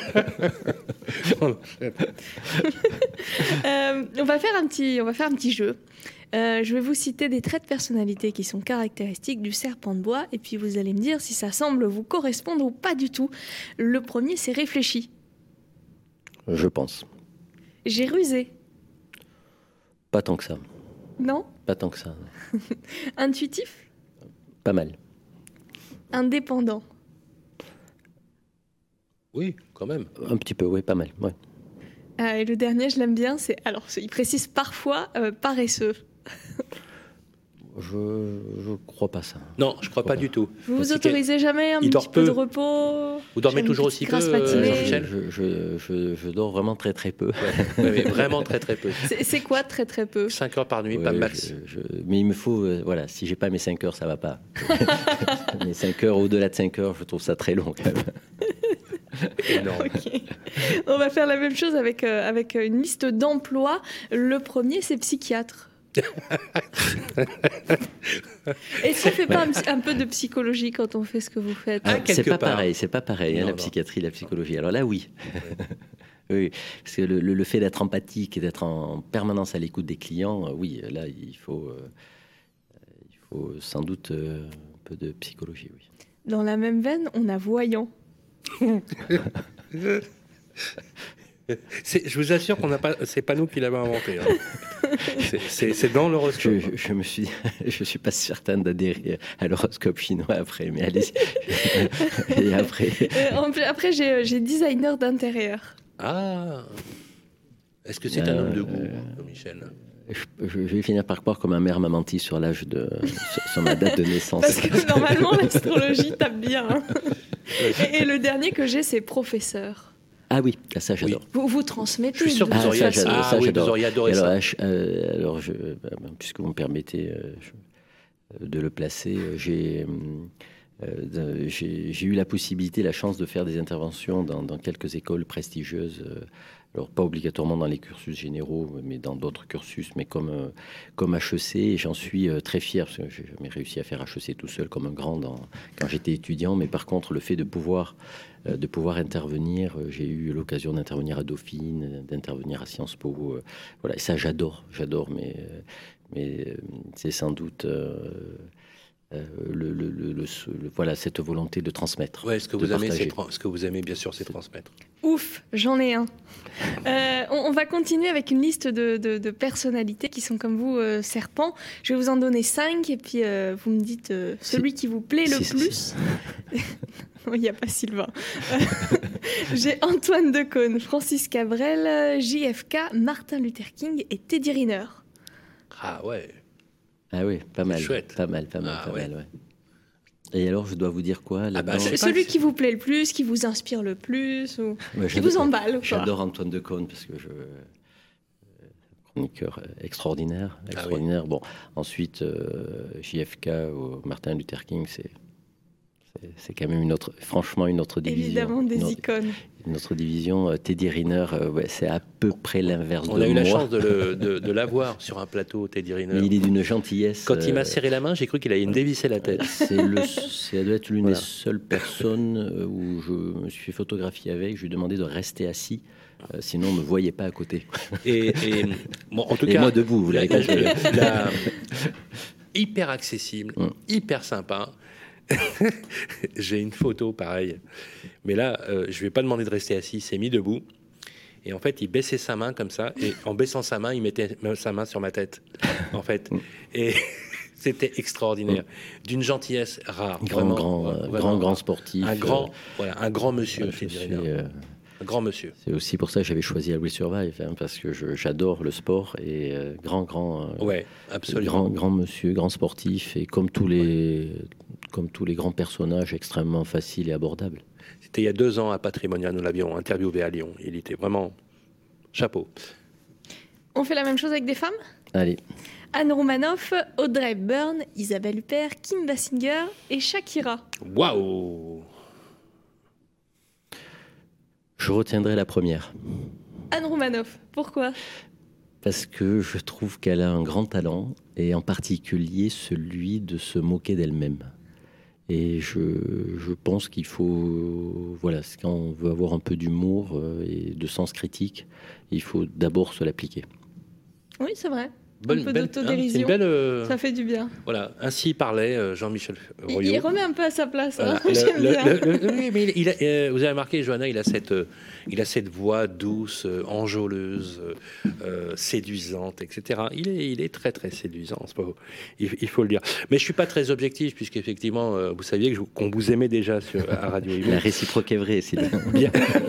euh, on va faire un petit, on va faire un petit jeu. Euh, je vais vous citer des traits de personnalité qui sont caractéristiques du serpent de bois, et puis vous allez me dire si ça semble vous correspondre ou pas du tout. Le premier, c'est réfléchi. Je pense. J'ai rusé. Pas tant que ça. Non ? Pas tant que ça. Intuitif ? Pas mal. Indépendant ? Oui, quand même. Un petit peu, oui, pas mal. Ouais. Ah, et le dernier, je l'aime bien, c'est... Alors, il précise parfois euh, paresseux. Je ne crois pas ça. Non, je ne crois pas, pas du tout. Vous vous autorisez jamais un petit peu de repos? Vous dormez toujours aussi peu, euh, Jean-Michel? je, je, je, je dors vraiment très très peu. Ouais, ouais, vraiment très très peu. C'est quoi très très peu? cinq heures par nuit, ouais, pas max. Je, je, mais il me faut, euh, voilà, si j'ai pas mes cinq heures, ça va pas. Mes cinq heures, au-delà de cinq heures, je trouve ça très long quand même. Okay. On va faire la même chose avec, euh, avec une liste d'emplois. Le premier, c'est psychiatre. Est-ce qu'on fait pas un, un peu de psychologie quand on fait ce que vous faites? Ah, c'est pas part. pareil, c'est pas pareil, non, hein, la non. psychiatrie, la psychologie. Alors là, oui. Oui, parce que le, le, le fait d'être empathique et d'être en permanence à l'écoute des clients, euh, oui, là, il faut, euh, il faut sans doute euh, un peu de psychologie, oui. Dans la même veine, on a voyant. Je vous assure qu'on n'a pas, c'est pas nous qui l'avons inventé. Hein. C'est dans l'horoscope. Je, je me suis, je suis pas certain d'adhérer à l'horoscope chinois après, mais allez-y. Et après, euh, après j'ai designer d'intérieur. Ah, est-ce que c'est euh, un homme de goût, euh, Michel? Je, je vais finir par croire que ma mère m'a menti sur l'âge de, sur, sur ma date de naissance. Parce que normalement l'astrologie tape bien. Hein. Et, et le dernier que j'ai, c'est professeur. Ah oui, ça j'adore. Oui. Vous vous transmettez. Je suis sûr que vous auriez, ah, ah, oui, vous auriez adoré alors, ça. Euh, alors, je, puisque vous me permettez euh, je, de le placer, j'ai euh, j'ai eu la possibilité, la chance de faire des interventions dans, dans quelques écoles prestigieuses. Euh, alors pas obligatoirement dans les cursus généraux, mais dans d'autres cursus, mais comme, euh, comme H E C, et j'en suis euh, très fier, parce que j'ai jamais réussi à faire H E C tout seul comme un grand dans, quand j'étais étudiant, mais par contre le fait de pouvoir, euh, de pouvoir intervenir, euh, j'ai eu l'occasion d'intervenir à Dauphine, d'intervenir à Sciences Po, euh, voilà, et ça j'adore, j'adore, mais, euh, mais euh, c'est sans doute... Euh, euh, le, le, le, le, le, voilà, cette volonté de transmettre. Ouais, ce que de vous aimez, c'est partager. tra- ce que vous aimez, bien sûr, c'est transmettre. Ouf, j'en ai un. Euh, on, on va continuer avec une liste de, de, de personnalités qui sont comme vous, euh, serpents. Je vais vous en donner cinq et puis euh, vous me dites euh, celui qui vous plaît le Si, plus. si. Non, il n'y a pas Sylvain. Euh, J'ai Antoine Decaune, Francis Cabrel, J F K, Martin Luther King et Teddy Riner. Ah ouais. Ah oui, pas mal. chouette. Pas mal, pas mal, Ah pas ouais. mal, ouais. Et alors, je dois vous dire quoi là-dedans bah, je sais pas Celui si- qui vous plaît le plus, qui vous inspire le plus, ou Ouais, qui j'adore- vous emballe. Quoi. J'adore Antoine Decaune parce que je euh, chroniqueur euh, extraordinaire, extraordinaire. Bon, ensuite euh, J F K ou Martin Luther King, c'est c'est, c'est quand même une autre, franchement une autre division. Évidemment, des une, icônes. une autre division. Euh, Teddy Riner, euh, ouais, c'est à peu près l'inverse On de a eu moi. la chance de, le, de, de l'avoir sur un plateau, Teddy Riner. Mais il est d'une gentillesse. Quand il m'a euh, serré la main, j'ai cru qu'il allait me dévisser la tête. C'est le, ça doit être l'une Voilà. des seules personnes euh, où je me suis photographié avec. Je lui ai demandé de rester assis, euh, sinon on ne me voyait pas à côté. Et, et bon, en tout Et cas, moi debout, vous l'avez la- caché. la- la- hyper accessible, Mm. hyper sympa. J'ai une photo pareil, mais là, euh, je lui ai pas demandé de rester assis, il s'est mis debout. Et en fait, il baissait sa main comme ça, et en baissant sa main, il mettait sa main sur ma tête, en fait. Et c'était extraordinaire, d'une gentillesse rare. Grand, vraiment, grand, euh, vraiment grand, grand rare. sportif. Un grand, euh, voilà, un grand monsieur, je Teddy suis, Riner. euh, Un grand monsieur. c'est aussi pour ça que j'avais choisi I Will Survive, hein, parce que je- j'adore le sport et euh, grand, grand, euh, Ouais, absolument. grand, grand monsieur, grand sportif, et comme tous les, comme tous les grands personnages, extrêmement facile et abordable. C'était il y a deux ans à Patrimonial, nous l'avions interviewé à Lyon. Il était vraiment chapeau. On fait la même chose avec des femmes ? Allez, Anne Romanoff, Audrey Hepburn, Isabelle Huppert, Kim Basinger et Shakira. Waouh! je retiendrai la première. Anne Romanoff, pourquoi ? Parce que je trouve qu'elle a un grand talent, et en particulier celui de se moquer d'elle-même. Et je, je pense qu'il faut, voilà, quand on veut avoir un peu d'humour euh, et de sens critique, il faut d'abord se l'appliquer. Oui, c'est vrai. Bonne- un peu belle- d'autodérision. hein, c'est une belle, euh, Ça fait du bien. voilà, ainsi parlait euh, Jean-Michel Il, Royot. il remet un peu à sa place. Voilà. Hein. Le- J'aime le- bien. le- le- oui, mais il, il a- euh, vous avez remarqué, Johanna, il a cette, euh, il a cette voix douce, euh, enjôleuse, euh, euh, séduisante, et cetera. Il est, il est très très séduisant, c'est pas, il, il faut le dire. Mais je suis pas très objectif, puisqu'effectivement, euh, vous saviez que je- qu'on vous aimait déjà sur, à Radio Imo. La réciproque est vraie, Sylvain. Bien.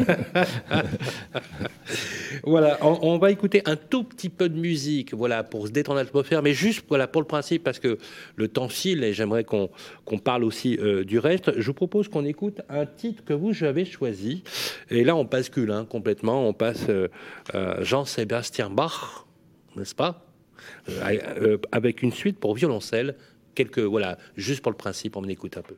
Voilà, on, on va écouter un tout petit peu de musique, voilà, pour se détendre l'atmosphère, mais juste voilà pour le principe, parce que le temps file et j'aimerais qu'on qu'on parle aussi euh, du reste. Je vous propose qu'on écoute un titre que vous avez choisi, et là on bascule hein, complètement, on passe euh, euh, Jean-Sébastien Bach, n'est-ce pas, euh, euh, avec une suite pour violoncelle, quelques voilà, juste pour le principe, on en écoute un peu.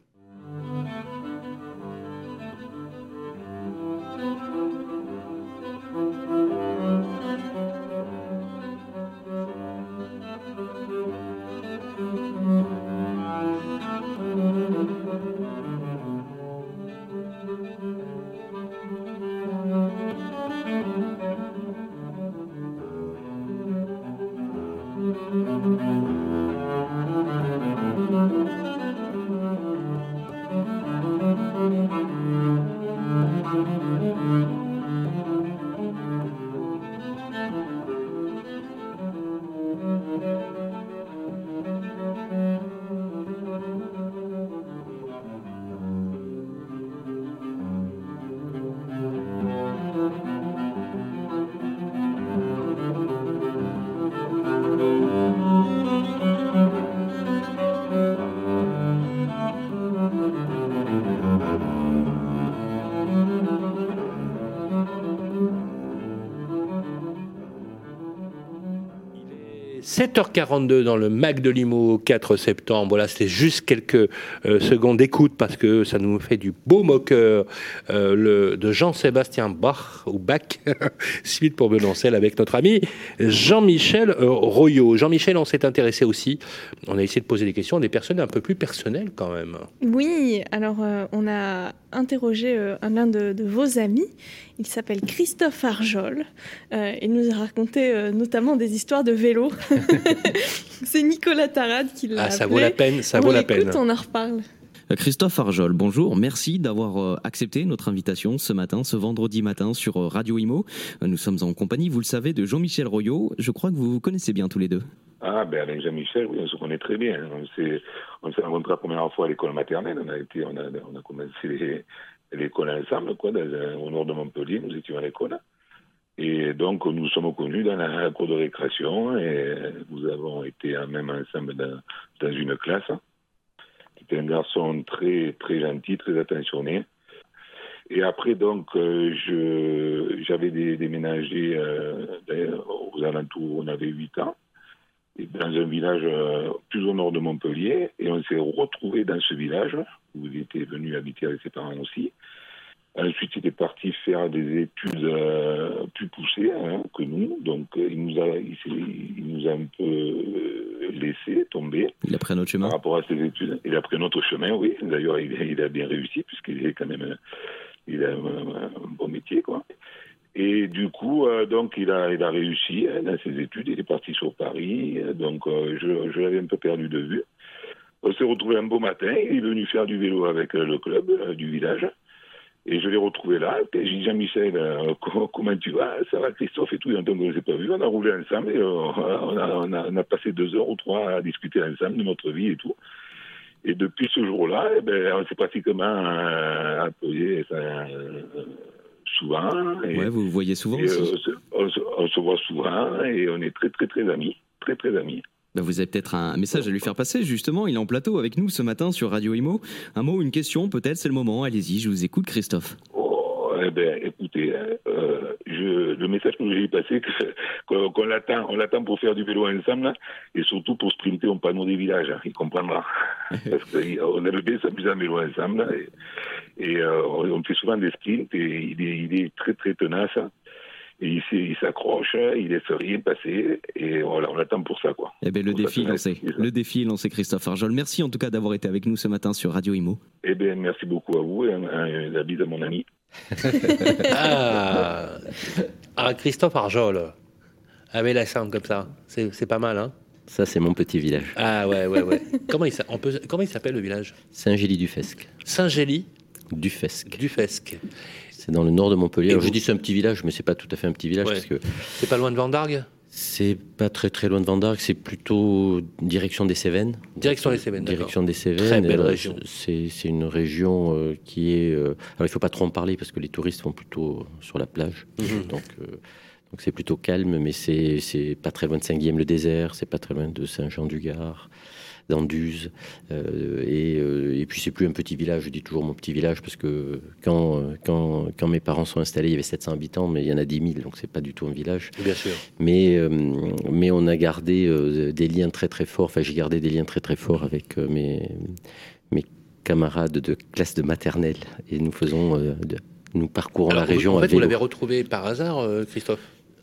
sept heures quarante-deux dans le Mac de Limo, quatre septembre. Voilà, c'était juste quelques euh, secondes d'écoute parce que ça nous fait du beau moqueur euh, le, de Jean-Sébastien Bach, ou Bach, suite pour violoncelle avec notre ami Jean-Michel euh, Royot. Jean-Michel, on s'est intéressé aussi, on a essayé de poser des questions à des personnes un peu plus personnelles quand même. Oui, alors euh, on a interrogé euh, l'un de, de vos amis. Il s'appelle Christophe Arjol. Euh, il nous a raconté euh, notamment des histoires de vélo. C'est Nicolas Tarade qui l'a Ah, ça appelé. vaut la peine, ça on vaut la l'écoute, peine. on en reparle. Christophe Arjol, bonjour. Merci d'avoir accepté notre invitation ce matin, ce vendredi matin sur Radio Imo. Nous sommes en compagnie, vous le savez, de Jean-Michel Royot. Je crois que vous vous connaissez bien tous les deux. Ah, ben avec Jean-Michel, oui, on se connaît très bien. On s'est, on s'est rencontrés la première fois à l'école maternelle. On a été, on a, on a commencé les, l'école ensemble, quoi, dans un, au nord de Montpellier. Nous étions à l'école. Et donc, nous sommes connus dans la cour de récréation et nous avons été même ensemble dans, dans une classe. C'était un garçon très, très gentil, très attentionné. Et après, donc, euh, je, j'avais dé, déménagé euh, aux alentours, on avait huit ans, dans un village euh, plus au nord de Montpellier. Et on s'est retrouvés dans ce village, où il était venu habiter avec ses parents aussi. Ensuite, il est parti faire des études euh, plus poussées hein, que nous. Donc, il nous a, il, il nous a un peu laissé tomber. Il a pris un autre chemin. Par rapport à ses études. Il a pris un autre chemin, oui. D'ailleurs, il, il a bien réussi, puisqu'il est quand même, il a un, un bon métier, quoi. Et du coup, euh, donc, il a, il a réussi hein, dans ses études. Il est parti sur Paris. Donc, euh, je, je l'avais un peu perdu de vue. On s'est retrouvé un beau matin. Il est venu faire du vélo avec euh, le club euh, du village. Et je l'ai retrouvé là. J'ai dit, Jean-Michel, euh, comment, comment tu vas? Ça va, Christophe et tout. Et donc, on ne s'est pas vu. On a roulé ensemble et euh, on, a, on, a, on a passé deux heures ou trois à discuter ensemble de notre vie et tout. Et depuis ce jour-là, eh ben, on s'est pratiquement euh, appelé euh, souvent. Et, ouais, vous vous voyez souvent et, aussi. euh, on, se, on, se, on se voit souvent et on est très, très, très amis. Très, très amis. Ben vous avez peut-être un message à lui faire passer, justement. Il est en plateau avec nous ce matin sur Radio Imo. Un mot, une question, peut-être, c'est le moment. Allez-y, je vous écoute, Christophe. Oh, eh ben, écoutez, euh, je, le message que je lui ai passé, que, qu'on, qu'on l'attend, on l'attend pour faire du vélo ensemble, et surtout pour sprinter au panneau des villages. Hein, il comprendra. Parce qu'on aime bien s'amuser à vélo ensemble, et, et euh, on fait souvent des sprints, et il est, il est très, très tenace. Et il, il s'accroche, il laisse rien passer, et voilà, on l'attend pour ça, quoi. Eh ben, le pour défi est lancé. Le défi est lancé, Christophe Arjol. Merci en tout cas d'avoir été avec nous ce matin sur Radio Imo. Eh bien, merci beaucoup à vous, et un, un, la bise à mon ami. ah. ah, Christophe Arjol, avec l'accent comme ça, c'est, c'est pas mal, hein? Ça, c'est mon petit village. Ah ouais, ouais, ouais. comment, il on peut, comment il s'appelle le village? Saint-Gély-du-Fesque. Saint-Gély-du-Fesque. Du-Fesque. C'est dans le nord de Montpellier. Alors, je dis c'est un petit village, mais c'est pas tout à fait un petit village ouais. parce que c'est pas loin de Vendargues. C'est pas très très loin de Vendargues. C'est plutôt direction des Cévennes. Direction des Cévennes. Direction des Cévennes. Très belle alors, région. C'est, c'est une région euh, qui est. Euh... Alors il faut pas trop en parler parce que les touristes vont plutôt sur la plage. Mm-hmm. Donc euh, donc c'est plutôt calme, mais c'est c'est pas très loin de Saint-Guilhem-le-Désert. C'est pas très loin de Saint-Jean-du-Gard. d'Anduze, euh, et, euh, et puis c'est plus un petit village, je dis toujours mon petit village, parce que quand, quand, quand mes parents sont installés, il y avait sept cents habitants, mais il y en a dix mille, donc c'est pas du tout un village. Bien sûr. Mais, euh, mais on a gardé euh, des liens très très forts, enfin j'ai gardé des liens très très forts avec euh, mes, mes camarades de classe de maternelle, et nous faisons, euh, de, nous parcourons Alors, la région en fait, à vélo. Vous l'avez retrouvé par hasard, euh, Christophe?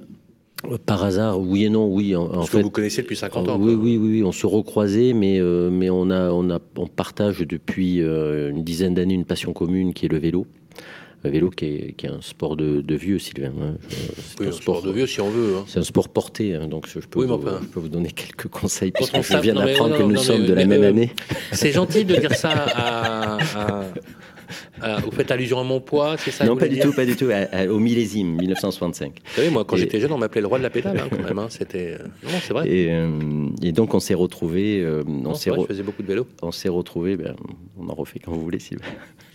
Par hasard, oui et non, oui. En, en Parce fait, que vous connaissez depuis cinquante ans. Oui, oui, oui, oui, on se recroisait, mais, euh, mais on, a, on, a, on partage depuis euh, une dizaine d'années une passion commune qui est le vélo. Le vélo qui est, qui est un sport de, de vieux, Sylvain. Hein. C'est oui, un, un sport, sport de vieux si on veut. Hein. C'est un sport porté, hein, donc je peux, oui, vous, enfin... je peux vous donner quelques conseils, Quand puisque je sape, viens non, d'apprendre non, que nous non, sommes mais, de la mais, même euh, année. C'est gentil de dire ça à... à... Euh, vous faites allusion à mon poids, c'est ça? Non, pas du dire tout, pas du tout. À, à, au millésime, mille neuf cent soixante-cinq. Vous savez, moi, quand et... j'étais jeune, on m'appelait le roi de la pédale, hein, quand même. Hein, c'était... Non, c'est vrai. Et, euh, et donc, on s'est retrouvés. Euh, non, on c'est s'est vrai, re... je faisais beaucoup de vélo. On s'est retrouvés, ben, on en refait quand vous voulez, Sylvain.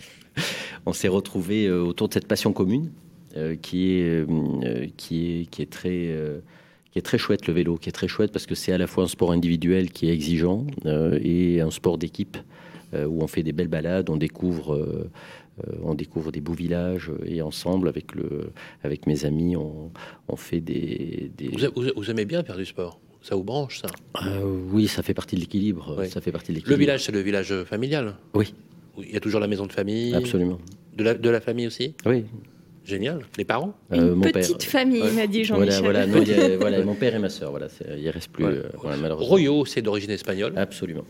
On s'est retrouvés euh, autour de cette passion commune euh, qui, est, euh, qui, est, qui, est très, euh, qui est très chouette, le vélo, qui est très chouette parce que c'est à la fois un sport individuel qui est exigeant euh, et un sport d'équipe euh, où on fait des belles balades, on découvre... Euh, Euh, on découvre des beaux villages et ensemble, avec, le, avec mes amis, on, on fait des... des... Vous, vous, vous aimez bien faire du sport? Ça vous branche, ça? euh, Oui, ça fait partie de l'équilibre. Oui. Ça fait partie de l'équilibre. Le village, c'est le village familial? Oui. Il y a toujours la maison de famille? Absolument. De la, de la famille aussi? Oui. Génial. Les parents? Une euh, mon petite père. famille, ouais. m'a dit Jean-Michel. Voilà, voilà, non, y a, voilà, mon père et ma sœur. Voilà, il ne reste plus. Ouais. Euh, voilà, malheureusement. Royot, c'est d'origine espagnole? Absolument.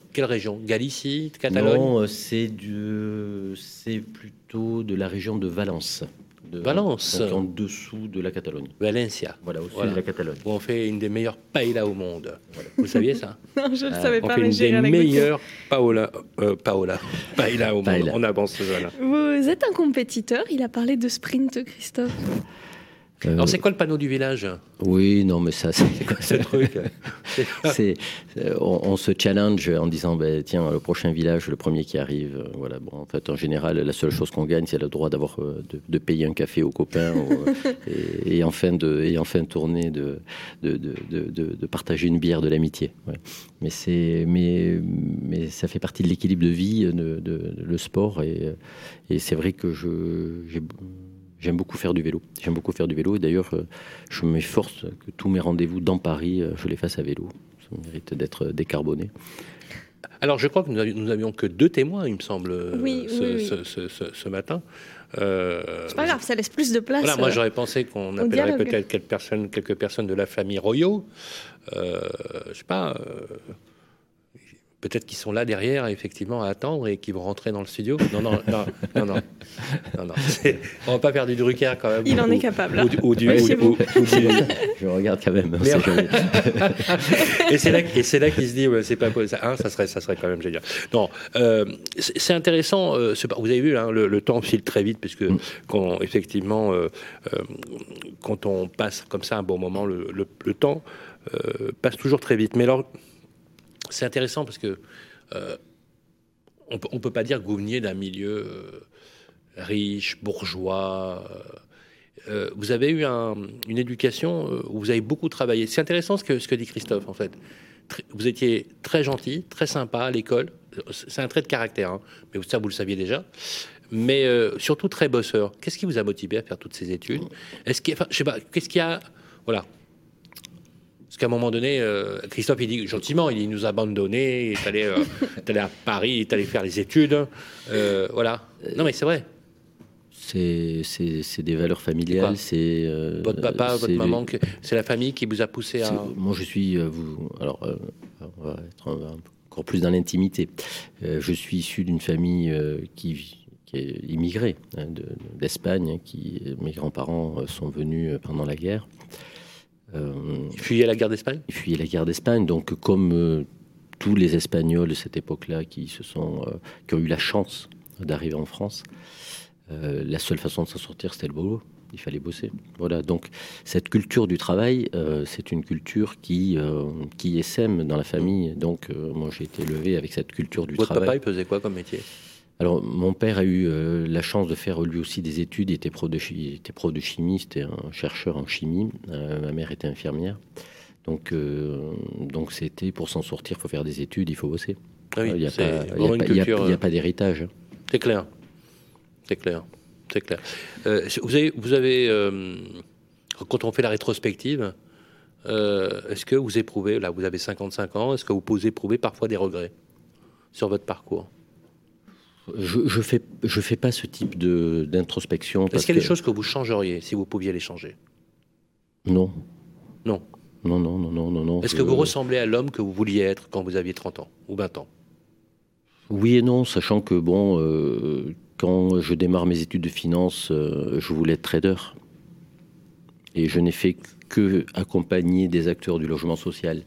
quelle région? Galicie, Catalogne? Non, c'est, du, c'est plutôt de la région de Valence. De, Valence. Donc en dessous de la Catalogne. Valencia. Voilà, au sud Voilà. de la Catalogne. Où on fait une des meilleures paellas au monde. Voilà. Vous saviez ça? Non, je ne le Ah, savais On pas, fait mais une j'irai des la goûter. meilleures paola, euh, paola, paella au monde. Paella. On avance ce jeu-là. Vous êtes un compétiteur, il a parlé de sprint, Christophe. Euh, Alors, c'est quoi le panneau du village? Oui, non, mais ça, c'est, C'est quoi ce truc? C'est- c'est, euh, on, on se challenge en disant, ben, tiens, le prochain village, le premier qui arrive. euh, Voilà, bon, en fait, en général, la seule chose qu'on gagne, c'est le droit d'avoir euh, de, de payer un café aux copains ou, euh, et, et en fin de et en fin de tournée de de, de, de, de- de partager une bière de l'amitié. Ouais. Mais c'est mais mais ça fait partie de l'équilibre de vie, de, de- de- le sport et et c'est vrai que je j'ai J'aime beaucoup faire du vélo. J'aime beaucoup faire du vélo. Et d'ailleurs, euh, je m'efforce que tous mes rendez-vous dans Paris, euh, je les fasse à vélo. Ça mérite d'être décarboné. Alors, je crois que nous avions, nous avions que deux témoins, il me semble, Oui, ce, oui, oui. ce- ce- ce- ce matin. Euh, C'est pas grave, ça laisse plus de place. Voilà, moi euh, j'aurais pensé qu'on au appellerait dialogue. peut-être quelques personnes, quelques personnes de la famille Royaux. Euh, je sais pas. euh, Peut-être qu'ils sont là derrière, effectivement, à attendre et qui vont rentrer dans le studio. Non, non, non, non, non. non, non. C'est- On va pas faire du Drucker quand même. Il ou- en est ou- capable. Ou, du- ou du- Oui, ou- c'est ou- vous. ou du- Je regarde quand même. Mais- c'est jamais- et c'est là, et c'est là qu'il se dit, ouais, c'est pas possible. Hein, ça serait, ça serait quand même génial. Non, euh, c'est c'est intéressant. euh, c'est pas- vous avez vu, hein, le, le temps file très vite puisque, Mm. quand, effectivement, euh, euh, quand on passe comme ça un bon moment, le, le- le temps euh, passe toujours très vite. Mais alors, c'est intéressant parce que euh, on peut- on peut pas dire que vous veniez d'un milieu euh, riche, bourgeois. euh, euh, vous avez eu un- une éducation euh, où vous avez beaucoup travaillé. C'est intéressant ce que, ce que dit Christophe, en fait. Très- vous étiez très gentil, très sympa à l'école. C'est un trait de caractère, hein, mais ça, vous le saviez déjà. Mais euh, surtout très bosseur. Qu'est-ce qui vous a motivé à faire toutes ces études? Est-ce qu'il y a, enfin, je sais pas, qu'est-ce qu'il y a, voilà. Parce qu'à un moment donné, euh, Christophe, il dit gentiment, il nous a abandonnés, il est allé, euh, est allé à Paris, il est allé faire les études, euh, voilà. Non, mais c'est vrai. C'est, c'est, c'est des valeurs familiales. C'est, euh, Votre papa, c'est votre les- maman, que- c'est la famille qui vous a poussé à. c'est- Moi, je suis. euh, vous, alors, euh, on va être un- encore plus dans l'intimité. Euh, je suis issu d'une famille euh, qui, qui est immigrée hein, de- d'Espagne. Qui, mes grands-parents euh, sont venus pendant la guerre. Euh, Fuyez la guerre d'Espagne? Ils fuyaient la guerre d'Espagne. Donc, comme euh, tous les Espagnols de cette époque-là qui, se sont, euh, qui ont eu la chance d'arriver en France, euh, la seule façon de s'en sortir, c'était le boulot. Il fallait bosser. Voilà. Donc, cette culture du travail, euh, c'est une culture qui, euh, qui essaime dans la famille. Donc, euh, moi, j'ai été élevé avec cette culture du Votre travail. papa, il faisait quoi comme métier? Alors, mon père a eu euh, la chance de faire lui aussi des études. Il était prof de, chi- il était prof de chimie, c'était un chercheur en chimie. Euh, ma mère était infirmière. Donc, euh, donc c'était pour s'en sortir, il faut faire des études, il faut bosser. Ah oui, Il n'y a, c'est pas- il y a vraiment une pas- il y a- culture, il y a euh, pas d'héritage. hein. C'est clair. C'est clair. C'est clair. Euh, vous avez, vous avez euh, quand on fait la rétrospective, euh, est-ce que vous éprouvez, là vous avez cinquante-cinq ans, est-ce que vous posez éprouver parfois des regrets sur votre parcours? Je je fais je fais pas ce type de d'introspection. Est-ce parce qu'il y a des que- choses que vous changeriez si vous pouviez les changer? Non. Non. Non, non, non, non, non, non. Est-ce je- que vous ressemblez à l'homme que vous vouliez être quand vous aviez trente ans ou vingt ans? Oui et non, sachant que bon, euh, quand je démarre mes études de finance, euh, je voulais être trader. Et je n'ai fait que accompagner des acteurs du logement social.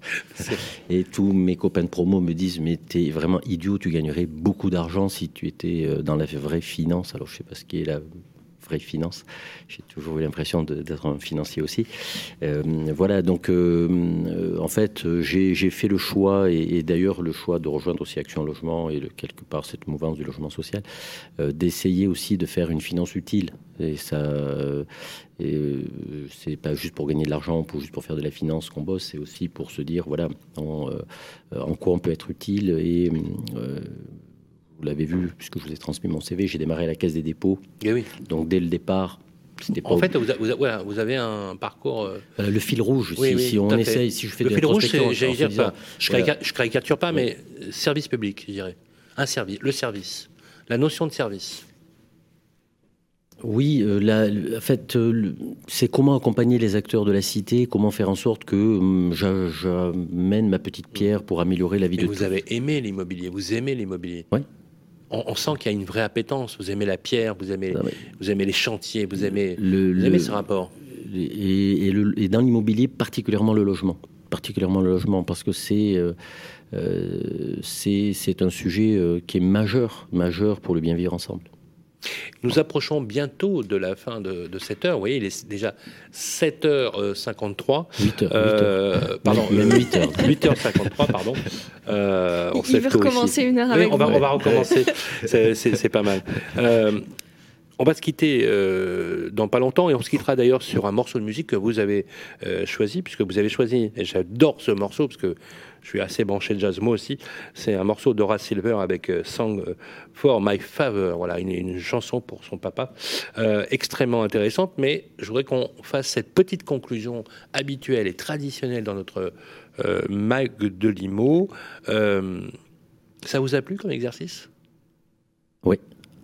Et tous mes copains de promo me disent, mais t'es vraiment idiot, tu gagnerais beaucoup d'argent si tu étais euh, dans la vraie finance. Alors je sais pas ce qu'est la vraie finance. J'ai toujours eu l'impression de- d'être un financier aussi. Euh, voilà, donc euh, euh, en fait, euh, j'ai j'ai fait le choix, et, et d'ailleurs le choix de rejoindre aussi Action Logement et le- quelque part cette mouvance du logement social, euh, d'essayer aussi de faire une finance utile. Et ça, euh, et, euh, c'est pas juste pour gagner de l'argent, pour juste pour faire de la finance qu'on bosse, c'est aussi pour se dire, voilà, en, euh, en quoi on peut être utile. Et euh, vous l'avez vu, puisque je vous ai transmis mon C V, j'ai démarré à la Caisse des dépôts. Eh oui. Donc dès le départ, c'était pas En fait, vous, a- vous a- voilà, vous avez un parcours. euh, Voilà, le fil rouge. Oui, si, oui, si tout on à fait. essaye, si je fais le de fil rouge, l'introspection, c'est, j'allais en se dire, disant, enfin, je, voilà. carica- je caricature pas, mais euh, service public, je dirais. Un service, le service, la notion de service. Oui, euh, la, en fait, euh, le- c'est comment accompagner les acteurs de la cité, comment faire en sorte que hum, j'a- j'amène ma petite pierre pour améliorer la vie Et de vous tous. avez aimé l'immobilier, vous aimez l'immobilier. Oui. On, on sent qu'il y a une vraie appétence. Vous aimez la pierre, vous aimez, Non, mais vous aimez les chantiers, vous aimez, le- vous le- aimez ce rapport. et, et le- et dans l'immobilier, particulièrement le logement. Particulièrement le logement, parce que c'est euh, euh, c'est c'est un sujet euh, qui est majeur, majeur pour le bien vivre ensemble. Nous approchons bientôt de la fin de, de cette heure. Vous voyez, il est déjà sept heures cinquante-trois. huit heures. Euh, pardon, Même euh, huit heures. huit heures cinquante-trois, pardon. Euh, on Il sait veut tôt ici. recommencer une heure Oui, avec on va, vous. on va recommencer. C'est- C'est c'est pas mal. Euh, on va se quitter euh, dans pas longtemps et on se quittera d'ailleurs sur un morceau de musique que vous avez euh, choisi, puisque vous avez choisi, et j'adore ce morceau parce que je suis assez branché de jazz moi aussi, c'est un morceau d'Horace Silver avec euh, Song for My Father, voilà, une, une chanson pour son papa, euh, extrêmement intéressante, mais je voudrais qu'on fasse cette petite conclusion habituelle et traditionnelle dans notre euh, mag de Limo. Euh, ça vous a plu comme exercice ? Oui.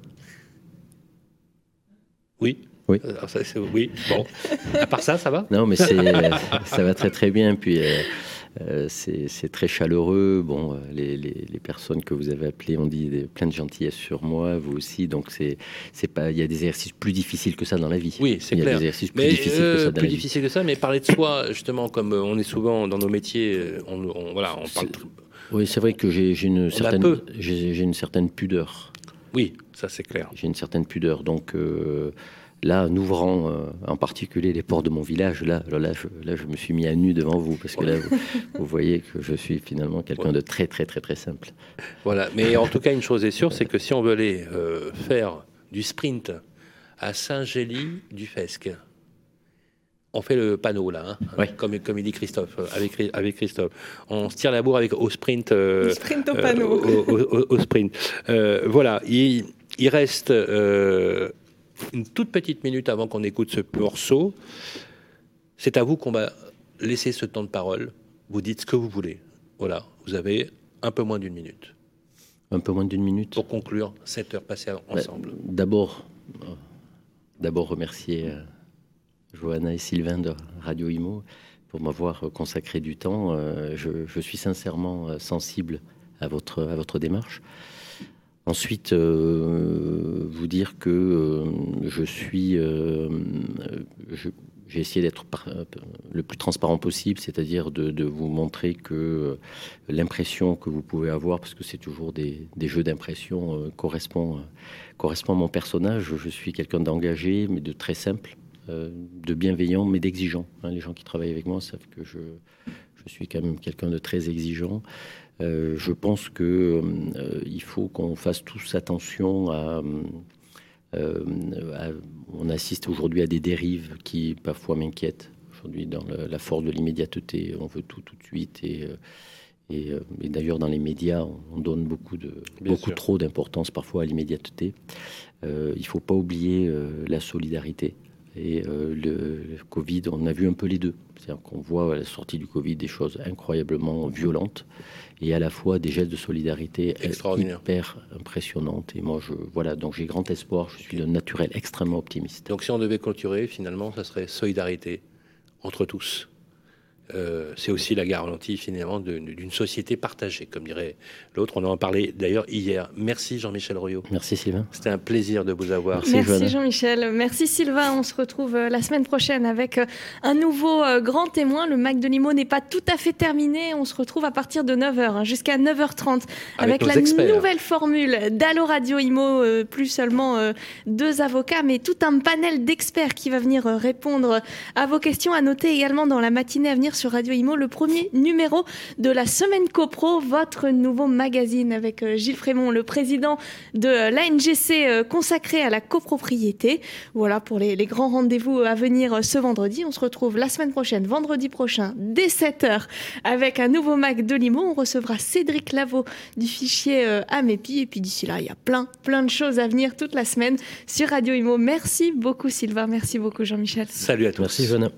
Oui. Oui. Alors ça, c'est- oui. Bon. À part ça, ça va ? Non, mais c'est, ça va très très bien. Puis euh, euh, c'est, c'est très chaleureux. Bon, euh, les, les, les personnes que vous avez appelées ont dit des, plein de gentillesse sur moi, vous aussi. Donc c'est, c'est pas, il y a des exercices plus difficiles que ça dans la vie. Oui, c'est il y clair. a des exercices plus Mais difficiles euh, que ça dans plus la vie. difficile que ça, mais parler de soi, justement, comme euh, on est souvent dans nos métiers, euh, on, on- voilà, on parle. C'est- Oui, c'est vrai que j'ai, j'ai une certaine, peu. j'ai, j'ai une certaine pudeur. Oui, ça c'est clair. J'ai une certaine pudeur. Donc euh, là, en ouvrant euh, en particulier les portes de mon village, là, là, là, je, là, je me suis mis à nu devant vous parce que là, vous, vous voyez que je suis finalement quelqu'un de très, très, très, très simple. Voilà. Mais en tout cas, une chose est sûre, c'est que si on veut aller euh, faire du sprint à Saint-Gély-du-Fesque, on fait le panneau là, hein, Ouais. comme, comme il dit Christophe, euh, avec, avec Christophe. On se tire la bourre avec au sprint. euh, Le sprint au euh, panneau. au, au- au- au sprint. Euh, voilà, il, il reste euh, une toute petite minute avant qu'on écoute ce morceau. C'est à vous qu'on va laisser ce temps de parole. Vous dites ce que vous voulez. Voilà, vous avez un peu moins d'une minute Un peu moins d'une minute. pour conclure cette heure passée ensemble. Bah, D'abord, euh, d'abord remercier euh, Johanna et Sylvain de Radio Imo pour m'avoir consacré du temps. Euh, je, je suis sincèrement euh, sensible à votre, à votre démarche. Ensuite, euh, vous dire que euh, je suis, euh, je- j'ai essayé d'être par- le plus transparent possible, c'est-à-dire de, de vous montrer que euh, l'impression que vous pouvez avoir, parce que c'est toujours des, des jeux d'impression, euh, correspond, euh, correspond à mon personnage. Je suis quelqu'un d'engagé, mais de très simple, euh, de bienveillant, mais d'exigeant. Hein, les gens qui travaillent avec moi savent que je, je suis quand même quelqu'un de très exigeant. Euh, je pense que euh, il faut qu'on fasse tous attention à, euh, à- on assiste aujourd'hui à des dérives qui parfois m'inquiètent. Aujourd'hui, dans le- la force de l'immédiateté, on veut tout tout de suite et euh, et, euh, et d'ailleurs dans les médias, on, on donne beaucoup de Bien beaucoup sûr. trop d'importance parfois à l'immédiateté. Euh, il faut pas oublier euh, la solidarité. Et euh, le, le Covid, on a vu un peu les deux. C'est-à-dire qu'on voit à la sortie du Covid des choses incroyablement violentes et à la fois des gestes de solidarité Extraordinaire. hyper impressionnantes. Et moi, je, voilà, donc j'ai grand espoir. Je suis d'un naturel extrêmement optimiste. Donc si on devait clôturer, finalement, ça serait solidarité entre tous. Euh, c'est aussi la garantie finalement de- d'une société partagée, comme dirait l'autre. On en a parlé d'ailleurs hier. Merci Jean-Michel Royot. Merci Sylvain. C'était un plaisir de vous avoir. Merci, Merci Johanna. Jean-Michel. Merci Sylvain. On se retrouve euh, la semaine prochaine avec euh, un nouveau euh, grand témoin. Le Mac de Limo n'est pas tout à fait terminé. On se retrouve à partir de neuf heures hein, jusqu'à neuf heures trente Avec avec, nos la experts. nouvelle formule d'Allo Radio Imo. euh, plus seulement euh, deux avocats, mais tout un panel d'experts qui va venir euh, répondre à vos questions. À noter également dans la matinée à venir sur Radio Imo le premier numéro de la Semaine CoPro, votre nouveau magazine avec euh, Gilles Frémont, le président de euh, l'A N G C euh, consacré à la copropriété. Voilà pour les, les grands rendez-vous à venir euh, ce vendredi. On se retrouve la semaine prochaine, vendredi prochain, dès sept heures, avec un nouveau Mac de Limo. On recevra Cédric Lavaux du fichier euh, Amépi. Et puis d'ici là, il y a plein, plein de choses à venir toute la semaine sur Radio Imo. Merci beaucoup Sylvain, merci beaucoup Jean-Michel. Salut à tous. Merci Johanna.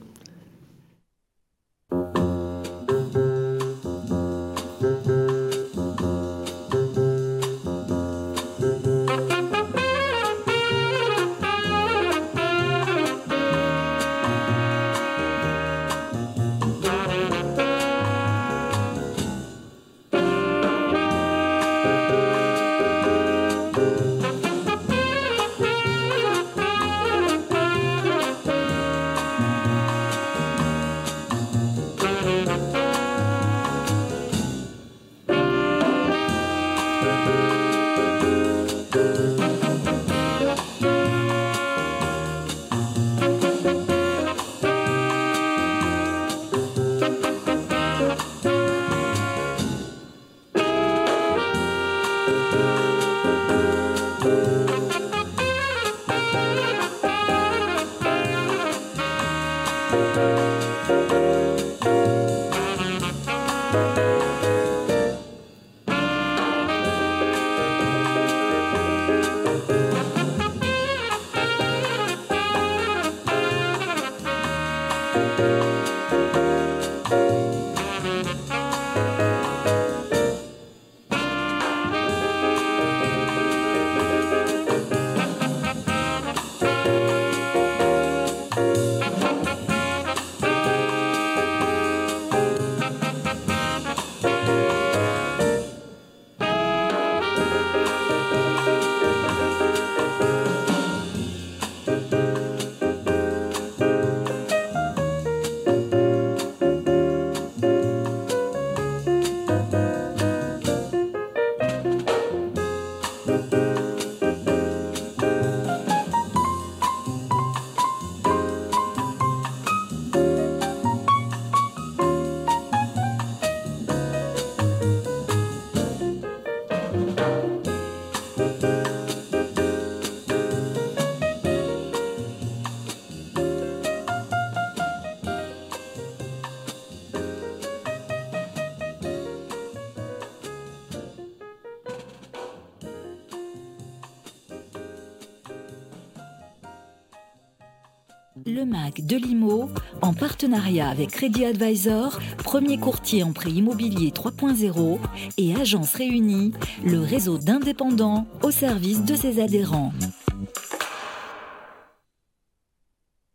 Le M A C de Limo, en partenariat avec Crédit Advisor, premier courtier en prêt immobilier trois point zéro, et Agence Réunie, le réseau d'indépendants au service de ses adhérents.